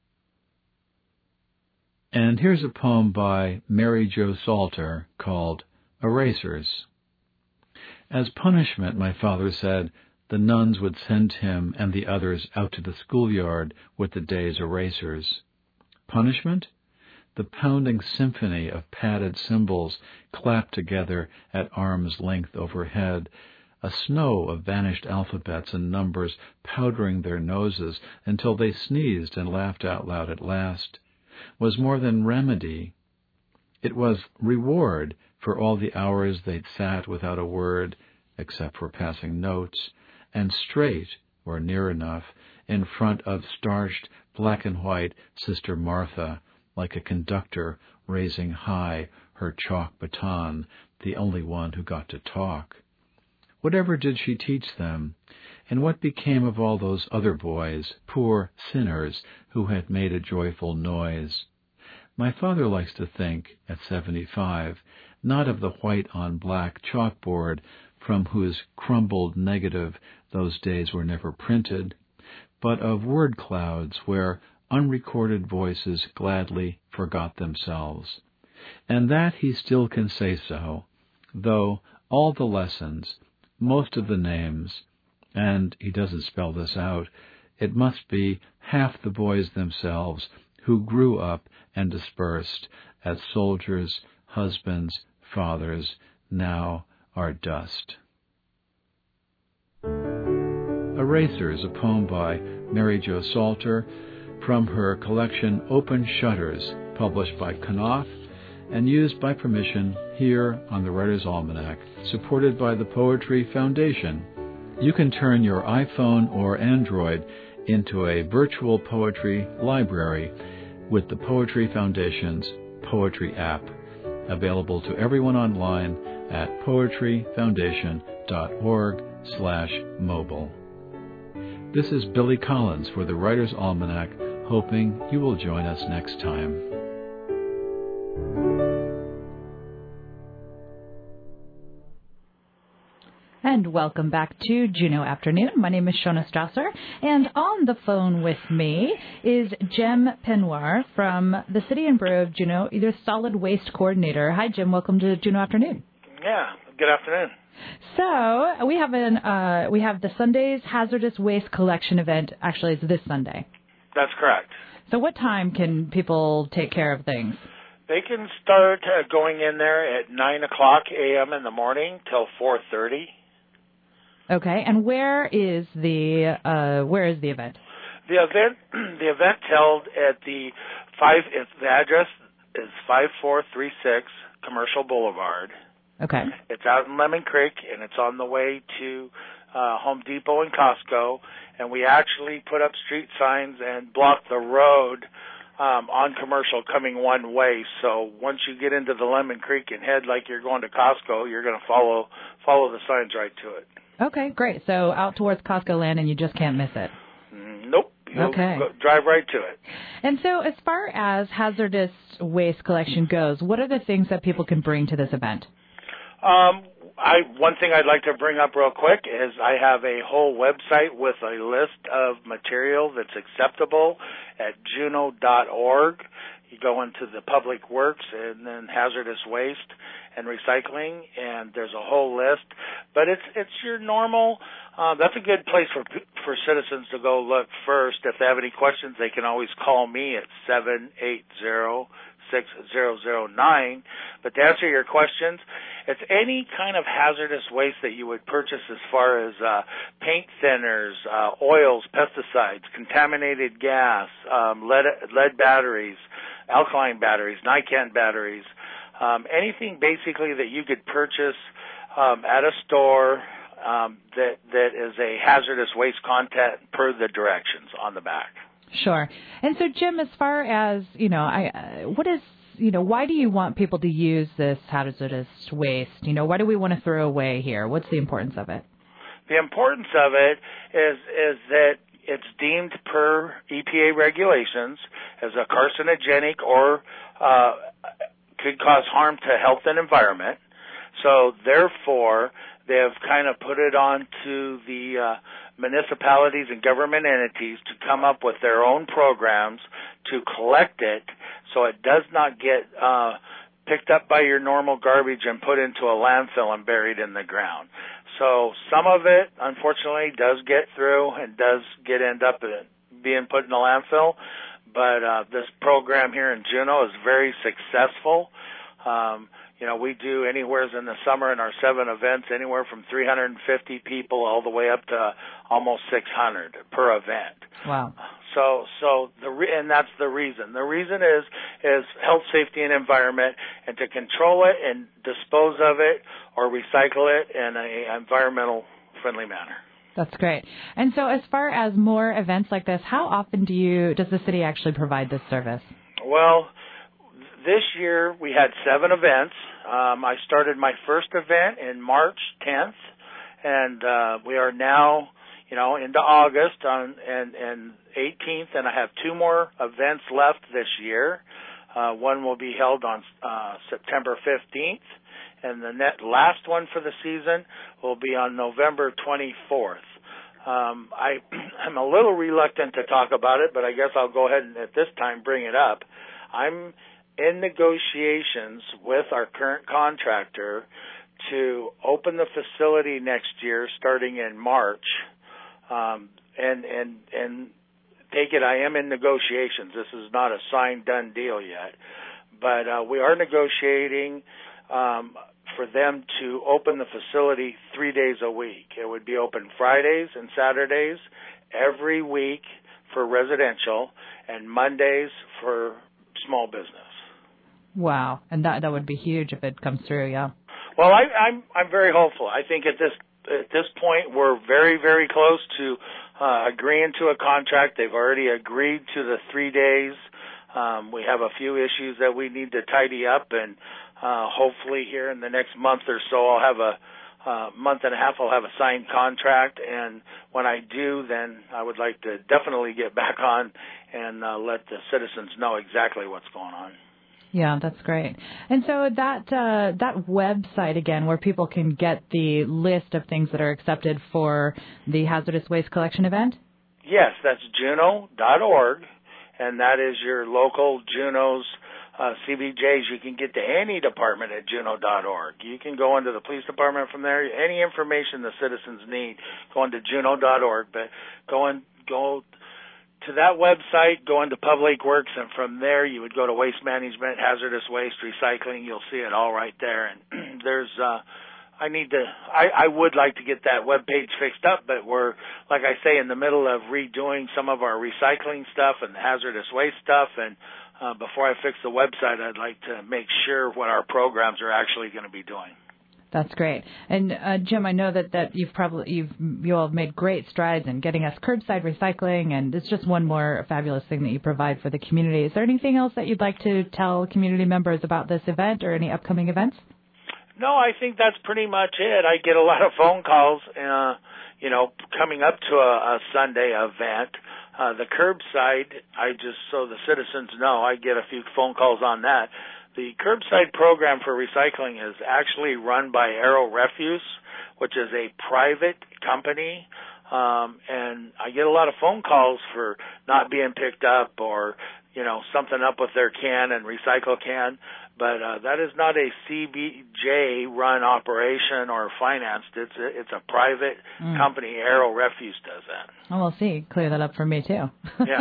And here's a poem by Mary Jo Salter called Erasers. As punishment, my father said, the nuns would send him and the others out to the schoolyard with the day's erasers. Punishment? The pounding symphony of padded cymbals clapped together at arm's length overhead, a snow of vanished alphabets and numbers powdering their noses until they sneezed and laughed out loud at last, was more than remedy. It was reward for all the hours they'd sat without a word, except for passing notes, and straight, or near enough, in front of starched black and white Sister Martha, like a conductor raising high her chalk baton, the only one who got to talk. Whatever did she teach them? And what became of all those other boys, poor sinners, who had made a joyful noise? My father likes to think, at seventy-five, not of the white-on-black chalkboard from whose crumbled negative those days were never printed, but of word clouds where unrecorded voices gladly forgot themselves. And that he still can say so, though all the lessons, most of the names, and he doesn't spell this out, it must be half the boys themselves who grew up and dispersed as soldiers, husbands, fathers, now are dust. Erasers, a poem by Mary Jo Salter from her collection Open Shutters, published by Knopf and used by permission here on the Writer's Almanac, supported by the Poetry Foundation. You can turn your iPhone or Android into a virtual poetry library with the Poetry Foundation's Poetry app, available to everyone online at poetryfoundation.org slash mobile. This is Billy Collins for the Writer's Almanac, hoping you will join us next time. And welcome back to Juneau Afternoon. My name is Shona Strasser, and on the phone with me is Jem Penoir from the City and Borough of Juneau, either Solid Waste Coordinator. Hi, Jem. Welcome to Juneau Afternoon. Yeah, good afternoon. So we have an uh, we have the Sunday's hazardous waste collection event. Actually, it's this Sunday. That's correct. So what time can people take care of things? They can start uh, going in there at nine o'clock a.m. in the morning till four thirty. Okay, and where is the uh, where is the event? The event the event held at the five. It's, the address is five four three six Commercial Boulevard. Okay. It's out in Lemon Creek, and it's on the way to uh, Home Depot and Costco. And we actually put up street signs and block the road um, on Commercial coming one way. So once you get into the Lemon Creek and head like you're going to Costco, you're going to follow follow the signs right to it. Okay, great. So out towards Costco land, and you just can't miss it. Mm, nope. You'll okay. Go, drive right to it. And so as far as hazardous waste collection goes, what are the things that people can bring to this event? Um, I one thing I'd like to bring up real quick is I have a whole website with a list of material that's acceptable at juno dot org. You go into the public works and then hazardous waste and recycling, and there's a whole list. But it's it's your normal. Uh, that's a good place for for citizens to go look first. If they have any questions, they can always call me at seven eight zero six zero zero nine. But to answer your questions, it's any kind of hazardous waste that you would purchase as far as uh, paint thinners, uh, oils, pesticides, contaminated gas, um, lead, lead batteries, alkaline batteries, Nican batteries, um, anything basically that you could purchase um, at a store um, that that is a hazardous waste content per the directions on the back. Sure. And so, Jim, as far as, you know, I, uh, what is, you know, why do you want people to use this hazardous waste? You know, why do we want to throw away here? What's the importance of it? The importance of it is is that it's deemed per E P A regulations as a carcinogenic or uh, could cause harm to health and environment. So, therefore, they have kind of put it on to the uh, municipalities and government entities to come up with their own programs to collect it so it does not get uh, picked up by your normal garbage and put into a landfill and buried in the ground. So some of it, unfortunately, does get through and does get end up being put in the landfill. But uh, this program here in Juneau is very successful. Um, You know, we do anywhere in the summer in our seven events, anywhere from three hundred fifty people all the way up to almost six hundred per event. Wow. So, so the re- and that's the reason. The reason is is health, safety, and environment, and to control it and dispose of it or recycle it in an environmental friendly manner. That's great. And so, as far as more events like this, how often do you does the city actually provide this service? Well, this year we had seven events. Um, I started my first event in March tenth, and uh, we are now, you know, into August on and, and eighteenth, and I have two more events left this year. Uh, one will be held on uh, September fifteenth, and the net last one for the season will be on November twenty-fourth. Um, I am a little reluctant to talk about it, but I guess I'll go ahead and at this time bring it up. I'm in negotiations with our current contractor to open the facility next year starting in March. Um, and, and, and take it, I am in negotiations. This is not a signed, done deal yet. But uh, we are negotiating um, for them to open the facility three days a week. It would be open Fridays and Saturdays every week for residential and Mondays for small business. Wow, and that that would be huge if it comes through, yeah. Well, I, I'm I'm very hopeful. I think at this at this point we're very very close to uh, agreeing to a contract. They've already agreed to the three days. Um, we have a few issues that we need to tidy up, and uh, hopefully here in the next month or so, I'll have a uh, month and a half. I'll have a signed contract, and when I do, then I would like to definitely get back on and uh, let the citizens know exactly what's going on. Yeah, that's great. And so that uh, that website, again, where people can get the list of things that are accepted for the hazardous waste collection event? Yes, that's juno dot org, and that is your local Juneau's uh, C B Js, you can get to any department at juno dot org. You can go into the police department from there. Any information the citizens need, go into juno dot org. But go and go to that website, go into Public Works, and from there you would go to Waste Management, Hazardous Waste, Recycling. You'll see it all right there. And there's, uh, I need to, I, I would like to get that web page fixed up, but we're, like I say, in the middle of redoing some of our recycling stuff and hazardous waste stuff. And uh, before I fix the website, I'd like to make sure what our programs are actually going to be doing. That's great. And uh, Jim, I know that, that you've probably you've you all have made great strides in getting us curbside recycling, and it's just one more fabulous thing that you provide for the community. Is there anything else that you'd like to tell community members about this event or any upcoming events? No, I think that's pretty much it. I get a lot of phone calls, uh, you know, coming up to a, a Sunday event. Uh, the curbside, I just, so the citizens know, I get a few phone calls on that. The curbside program for recycling is actually run by Aero Refuse, which is a private company. Um, and I get a lot of phone calls for not being picked up or, you know, something up with their can and recycle can. But uh, that is not a C B J-run operation or financed. It's a, it's a private mm. company. Aero Refuse does that. Oh, we'll see. Clear that up for me, too.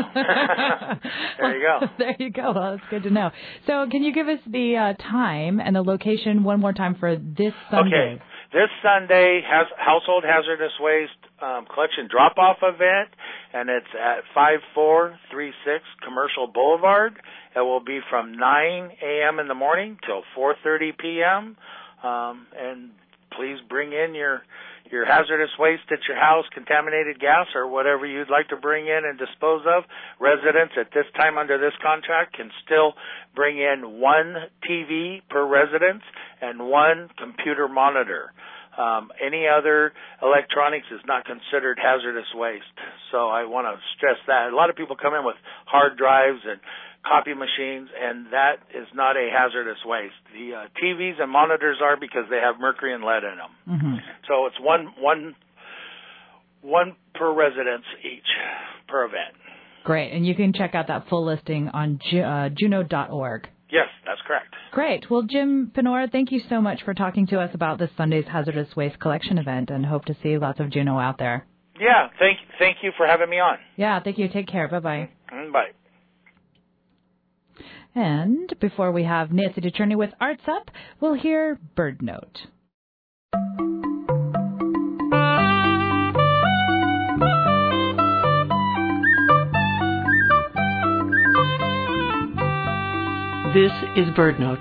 Yeah. There you go. There you go. Well, that's good to know. So can you give us the uh, time and the location one more time for this Sunday? Okay. This Sunday, has Household Hazardous Waste um, Collection Drop-Off event, and it's at five four three six Commercial Boulevard. It will be from nine a.m. in the morning till four thirty p.m. Um, and please bring in your your hazardous waste at your house, contaminated gas, or whatever you'd like to bring in and dispose of. Residents at this time under this contract can still bring in one T V per residence and one computer monitor. Um, any other electronics is not considered hazardous waste. So I want to stress that. A lot of people come in with hard drives and copy machines, and that is not a hazardous waste. The uh, T Vs and monitors are because they have mercury and lead in them. Mm-hmm. So it's one, one, one per residence each per event. Great. And you can check out that full listing on Ju- uh, juno dot org. Yes, that's correct. Great. Well, Jim Penora, thank you so much for talking to us about this Sunday's hazardous waste collection event, and hope to see lots of Juno out there. Yeah, thank thank you for having me on. Yeah, thank you. Take care. Bye-bye. Mm, bye. And before we have Nancy DeCherney with Arts Up, we'll hear Bird Note. This is Bird Note.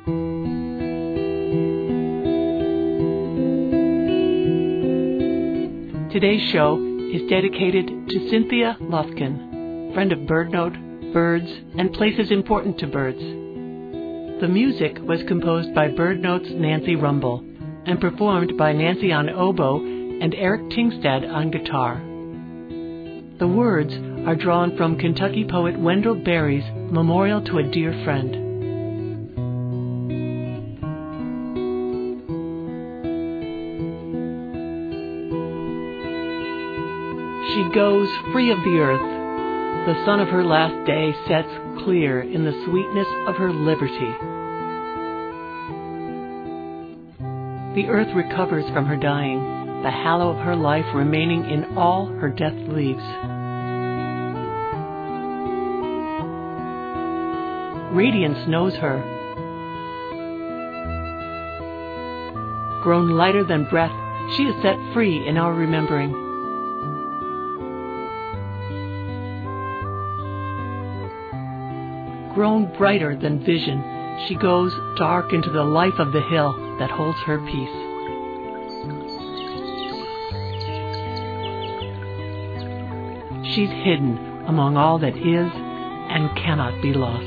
Today's show is dedicated to Cynthia Lufkin, friend of Bird Note, birds, and places important to birds. The music was composed by Bird Note's Nancy Rumble and performed by Nancy on oboe and Eric Tingstad on guitar. The words are drawn from Kentucky poet Wendell Berry's Memorial to a Dear Friend. She goes free of the earth. The sun of her last day sets clear in the sweetness of her liberty. The earth recovers from her dying, the hallow of her life remaining in all her death leaves. Radiance knows her. Grown lighter than breath, she is set free in our remembering. Grown brighter than vision, she goes dark into the life of the hill that holds her peace. She's hidden among all that is and cannot be lost.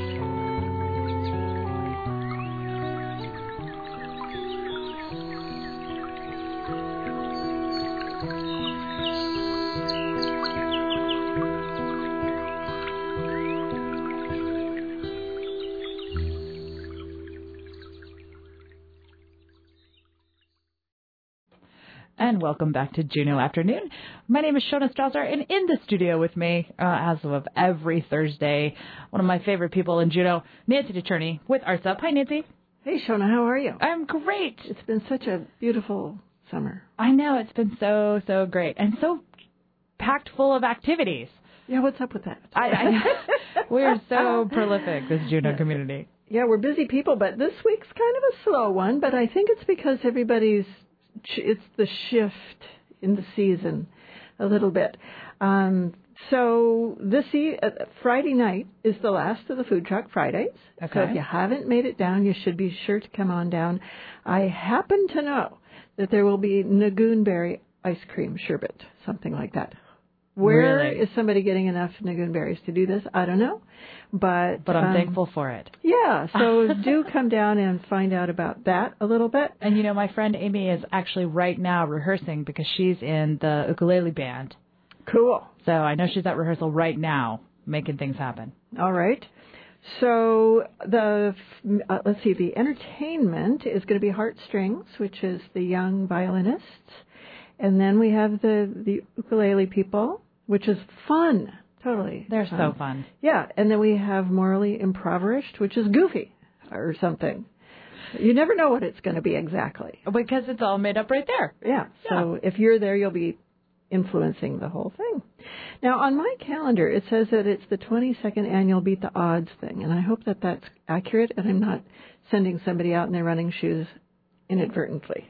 And welcome back to Juneau Afternoon. My name is Shona Strasser, and in the studio with me, uh, as of every Thursday, one of my favorite people in Juneau, Nancy DeCherney with Arts Up. Hi, Nancy. Hey, Shona, how are you? I'm great. It's been such a beautiful summer. I know, it's been so, so great, and so packed full of activities. Yeah, what's up with that? I, I, we're so prolific, this Juneau yeah. community. Yeah, we're busy people, but this week's kind of a slow one, but I think it's because everybody's it's the shift in the season a little bit. Um, so this e- uh, Friday night is the last of the Food Truck Fridays. Okay. So if you haven't made it down, you should be sure to come on down. I happen to know that there will be Nagoonberry ice cream sherbet, something like that. Where really? is somebody getting enough Nagoonberries to do this? I don't know. But but I'm um, thankful for it. Yeah, so do come down and find out about that a little bit. And, you know, my friend Amy is actually right now rehearsing because she's in the ukulele band. Cool. So I know she's at rehearsal right now making things happen. All right. So the uh, let's see, the entertainment is going to be Heartstrings, which is the young violinists. And then we have the, the ukulele people, which is fun. Totally. They're fun. so fun. Yeah. And then we have Morally Impoverished, which is goofy or something. You never know what it's going to be exactly. Because it's all made up right there. Yeah. So yeah. If you're there, you'll be influencing the whole thing. Now, on my calendar, it says that it's the twenty-second annual Beat the Odds thing. And I hope that that's accurate and I'm not sending somebody out in their running shoes inadvertently.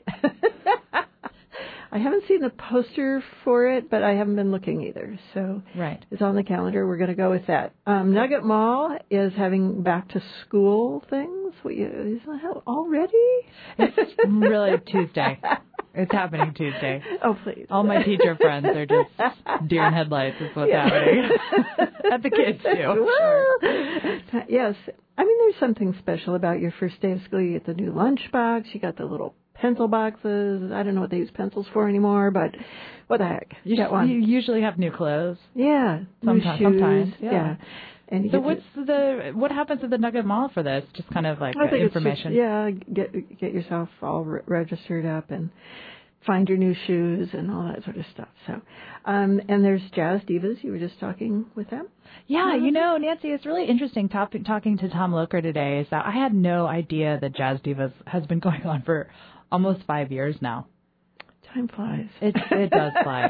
I haven't seen the poster for it, but I haven't been looking either. So right. It's on the calendar. We're going to go with that. Um, Nugget Mall is having back to school things. What you, is that already? It's really Tuesday. It's happening Tuesday. Oh, please. All my teacher friends are just deer in headlights is what's yeah. happening. At the kids, too. Well, sure. Yes. I mean, there's something special about your first day of school. You get the new lunchbox. You got the little pencil boxes. I don't know what they use pencils for anymore, but what the heck? You, you get one. You usually have new clothes. Yeah. Sometimes. New shoes. Sometimes. Yeah. yeah. And so what's to, the what happens at the Nugget Mall for this? Just kind of like I think information. It's just, yeah. Get get yourself all re- registered up and find your new shoes and all that sort of stuff. So, um, and there's Jazz Divas. You were just talking with them. Yeah, you know, Nancy, it's really interesting top, talking to Tom Loker today. Is that I had no idea that Jazz Divas has been going on for almost five years now. Time flies. It it does fly.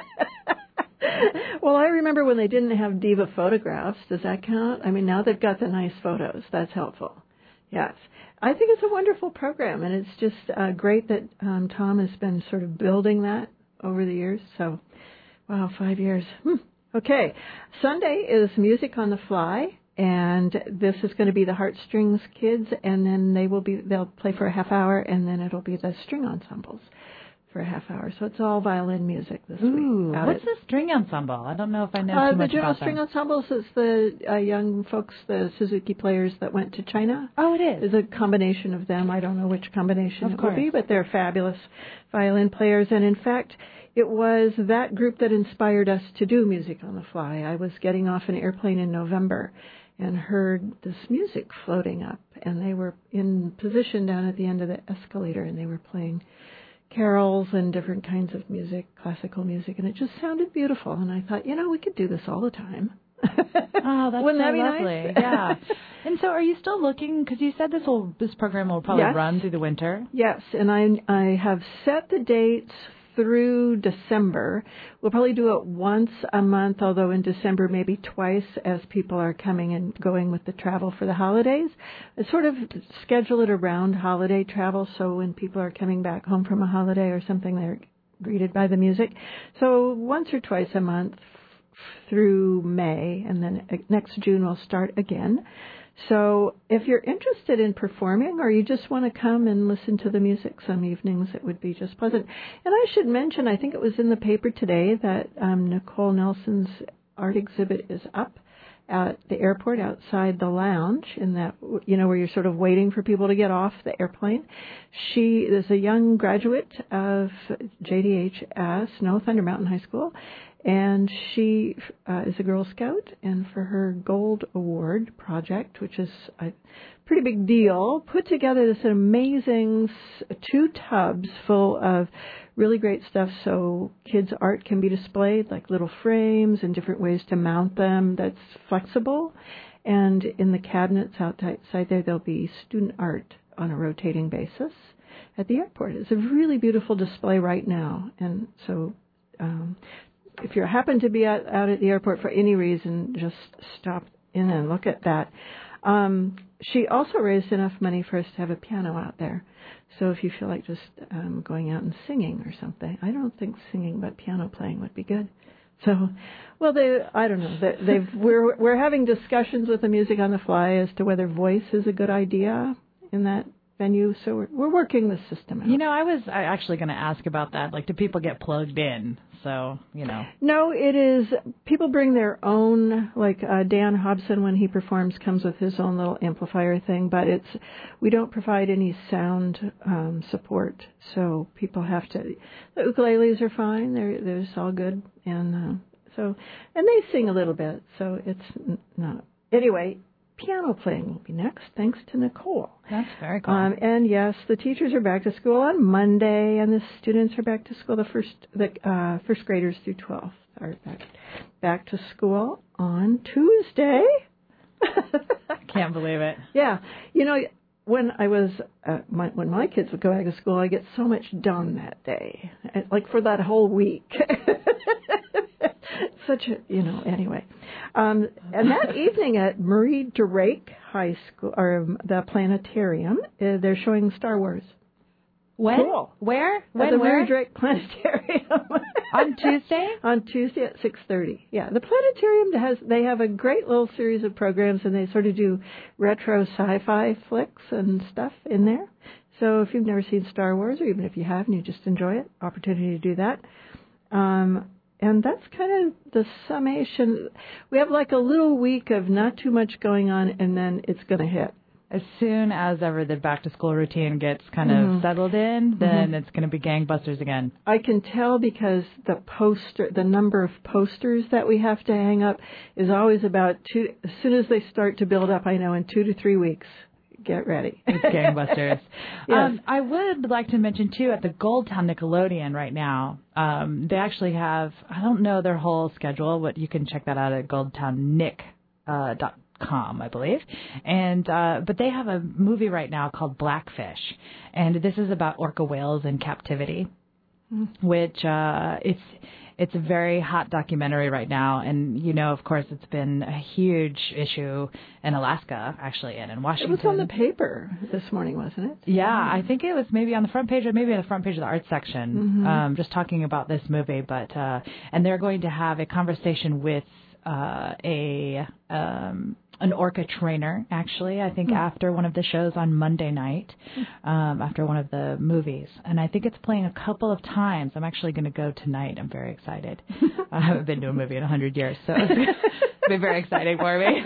Well, I remember when they didn't have diva photographs. Does that count? I mean, now they've got the nice photos. That's helpful. Yes. I think it's a wonderful program, and it's just uh, great that um, Tom has been sort of building that over the years. So, wow, five years. Hmm. Okay. Sunday is Music on the Fly, and this is going to be the Heartstrings kids, and then they will be they'll play for a half hour, and then it'll be the string ensembles for a half hour. So it's all violin music this Ooh, week. What's the string ensemble? I don't know if I know uh, too much about about The string them. ensembles is the uh, young folks, the Suzuki players that went to China. Oh, it is. There's a combination of them. I don't know which combination of it course. will be, but they're fabulous violin players. And in fact, it was that group that inspired us to do Music on the Fly. I was getting off an airplane in November and heard this music floating up, and they were in position down at the end of the escalator, and they were playing carols and different kinds of music, classical music, and it just sounded beautiful. And I thought, you know, we could do this all the time. Oh, that's Wouldn't so that be lovely. nice? Yeah. And so, are you still looking? Because you said this will this program will probably yes. run through the winter. Yes, and I I have set the dates through December. We'll probably do it once a month, although in December maybe twice as people are coming and going with the travel for the holidays. I sort of schedule it around holiday travel, so when people are coming back home from a holiday or something, they're greeted by the music. So once or twice a month through May, and then next June we'll start again. So if you're interested in performing or you just want to come and listen to the music some evenings, it would be just pleasant. And I should mention, I think it was in the paper today that um, Nicole Nelson's art exhibit is up at the airport outside the lounge in that, you know, where you're sort of waiting for people to get off the airplane. She is a young graduate of J D H S, no, Thunder Mountain High School, And she uh, is a Girl Scout, and for her Gold Award project, which is a pretty big deal, put together this amazing two tubs full of really great stuff so kids' art can be displayed, like little frames and different ways to mount them that's flexible. And in the cabinets outside there, there'll be student art on a rotating basis at the airport. It's a really beautiful display right now. And so um, if you happen to be out, out at the airport for any reason, just stop in and look at that. Um, she also raised enough money for us to have a piano out there. So if you feel like just um, going out and singing or something, I don't think singing, but piano playing would be good. So, well, they, I don't know. They, they've, we're we're having discussions with the Music on the Fly as to whether voice is a good idea in that venue. So we're, we're working the system out. You know, I was actually going to ask about that. Like, do people get plugged in? So, you know. No, it is, people bring their own, like uh, Dan Hobson, when he performs, comes with his own little amplifier thing, but it's, we don't provide any sound um, support. So people have to, the ukuleles are fine. They're, they're just all good. And uh, so, and they sing a little bit. So it's n- not, anyway. Piano playing will be next, thanks to Nicole. That's very cool. Um, and yes, the teachers are back to school on Monday, and the students are back to school. The first, the uh, first graders through twelfth are back back to school on Tuesday. Can't believe it. Yeah, you know, when I was uh, my, when my kids would go back to school, I get so much done that day, like for that whole week. Such a, you know, anyway. Um, and that evening at Marie Drake High School, or um, the planetarium, uh, they're showing Star Wars. When? Cool. Where? When? At the Marie Drake Planetarium. On Tuesday? On Tuesday at six thirty. Yeah, the planetarium has, they have a great little series of programs, and they sort of do retro sci-fi flicks and stuff in there. So if you've never seen Star Wars, or even if you have and you just enjoy it, opportunity to do that. Um, And that's kind of the summation. We have like a little week of not too much going on, and then it's going to hit. As soon as ever the back-to-school routine gets kind Mm-hmm. of settled in, then Mm-hmm. it's going to be gangbusters again. I can tell because the poster, the number of posters that we have to hang up is always about two. As soon as they start to build up, I know in two to three weeks. Get ready. It's gangbusters. Yes. um, I would like to mention, too, at the Goldtown Nickelodeon right now, um, they actually have, I don't know their whole schedule, but you can check that out at goldtown nick dot com, I believe. And uh, but they have a movie right now called Blackfish, and this is about orca whales in captivity, mm. which uh, it's... It's a very hot documentary right now, and, you know, of course, it's been a huge issue in Alaska, actually, and in Washington. It was on the paper this morning, wasn't it? Yeah, I think it was maybe on the front page or maybe on the front page of the arts section, Mm-hmm. um, just talking about this movie. But uh, and they're going to have a conversation with uh, a um, an orca trainer, actually, I think, mm. after one of the shows on Monday night, um, after one of the movies. And I think it's playing a couple of times. I'm actually going to go tonight. I'm very excited. I haven't been to a movie in one hundred years, so it's been very exciting for me.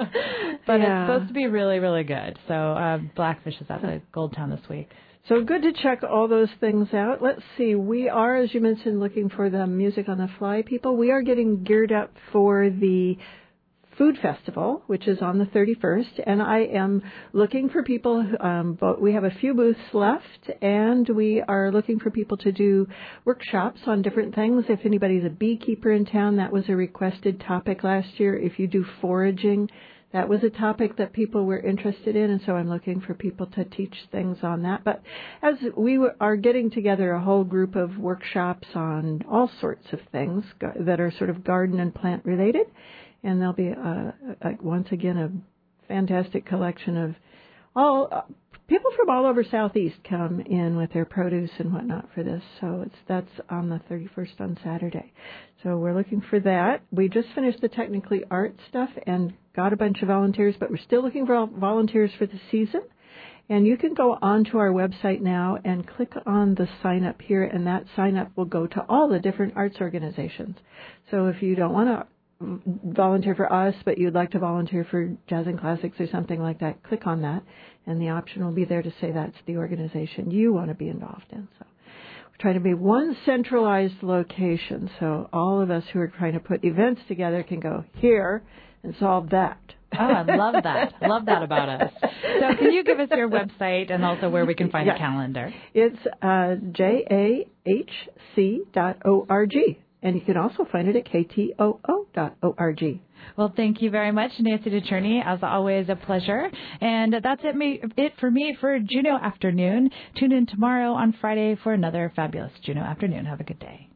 But yeah. it's supposed to be really, really good. So uh, Blackfish is at the Goldtown this week. So good to check all those things out. Let's see. We are, as you mentioned, looking for the Music on the Fly people. We are getting geared up for the Food Festival, which is on the thirty-first, and I am looking for people. Um, but we have a few booths left, and we are looking for people to do workshops on different things. If anybody's a beekeeper in town, that was a requested topic last year. If you do foraging, that was a topic that people were interested in, and so I'm looking for people to teach things on that. But as we are getting together a whole group of workshops on all sorts of things that are sort of garden and plant related, and there'll be, uh, a, once again, a fantastic collection of all uh, people from all over Southeast come in with their produce and whatnot for this. So it's that's on the thirty-first on Saturday. So we're looking for that. We just finished the Technically Art stuff and got a bunch of volunteers, but we're still looking for volunteers for the season. And you can go onto our website now and click on the sign up here, and that sign up will go to all the different arts organizations. So if you don't want to volunteer for us, but you'd like to volunteer for Jazz and Classics or something like that, click on that, and the option will be there to say that's the organization you want to be involved in. So trying to be one centralized location. So all of us who are trying to put events together can go here and solve that. Oh, I love that. Love that about us. So can you give us your website and also where we can find yes. the calendar? It's uh, J A H C dot org. And you can also find it at K T O O dot org. Well, thank you very much, Nancy DeCherney. As always, a pleasure. And that's it, me, it for me for Juneau Afternoon. Tune in tomorrow on Friday for another fabulous Juneau Afternoon. Have a good day.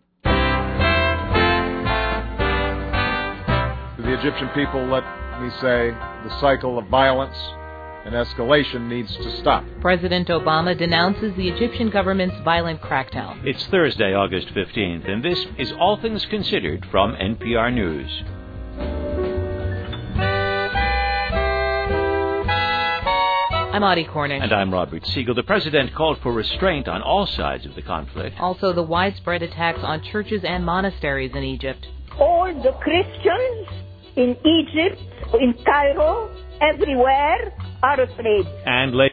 To the Egyptian people, let me say the cycle of violence and escalation needs to stop. President Obama denounces the Egyptian government's violent crackdown. It's Thursday, August fifteenth, and this is All Things Considered from N P R News. I'm Audie Cornish. And I'm Robert Siegel. The president called for restraint on all sides of the conflict. Also, the widespread attacks on churches and monasteries in Egypt. All the Christians in Egypt, in Cairo, everywhere, are afraid. And later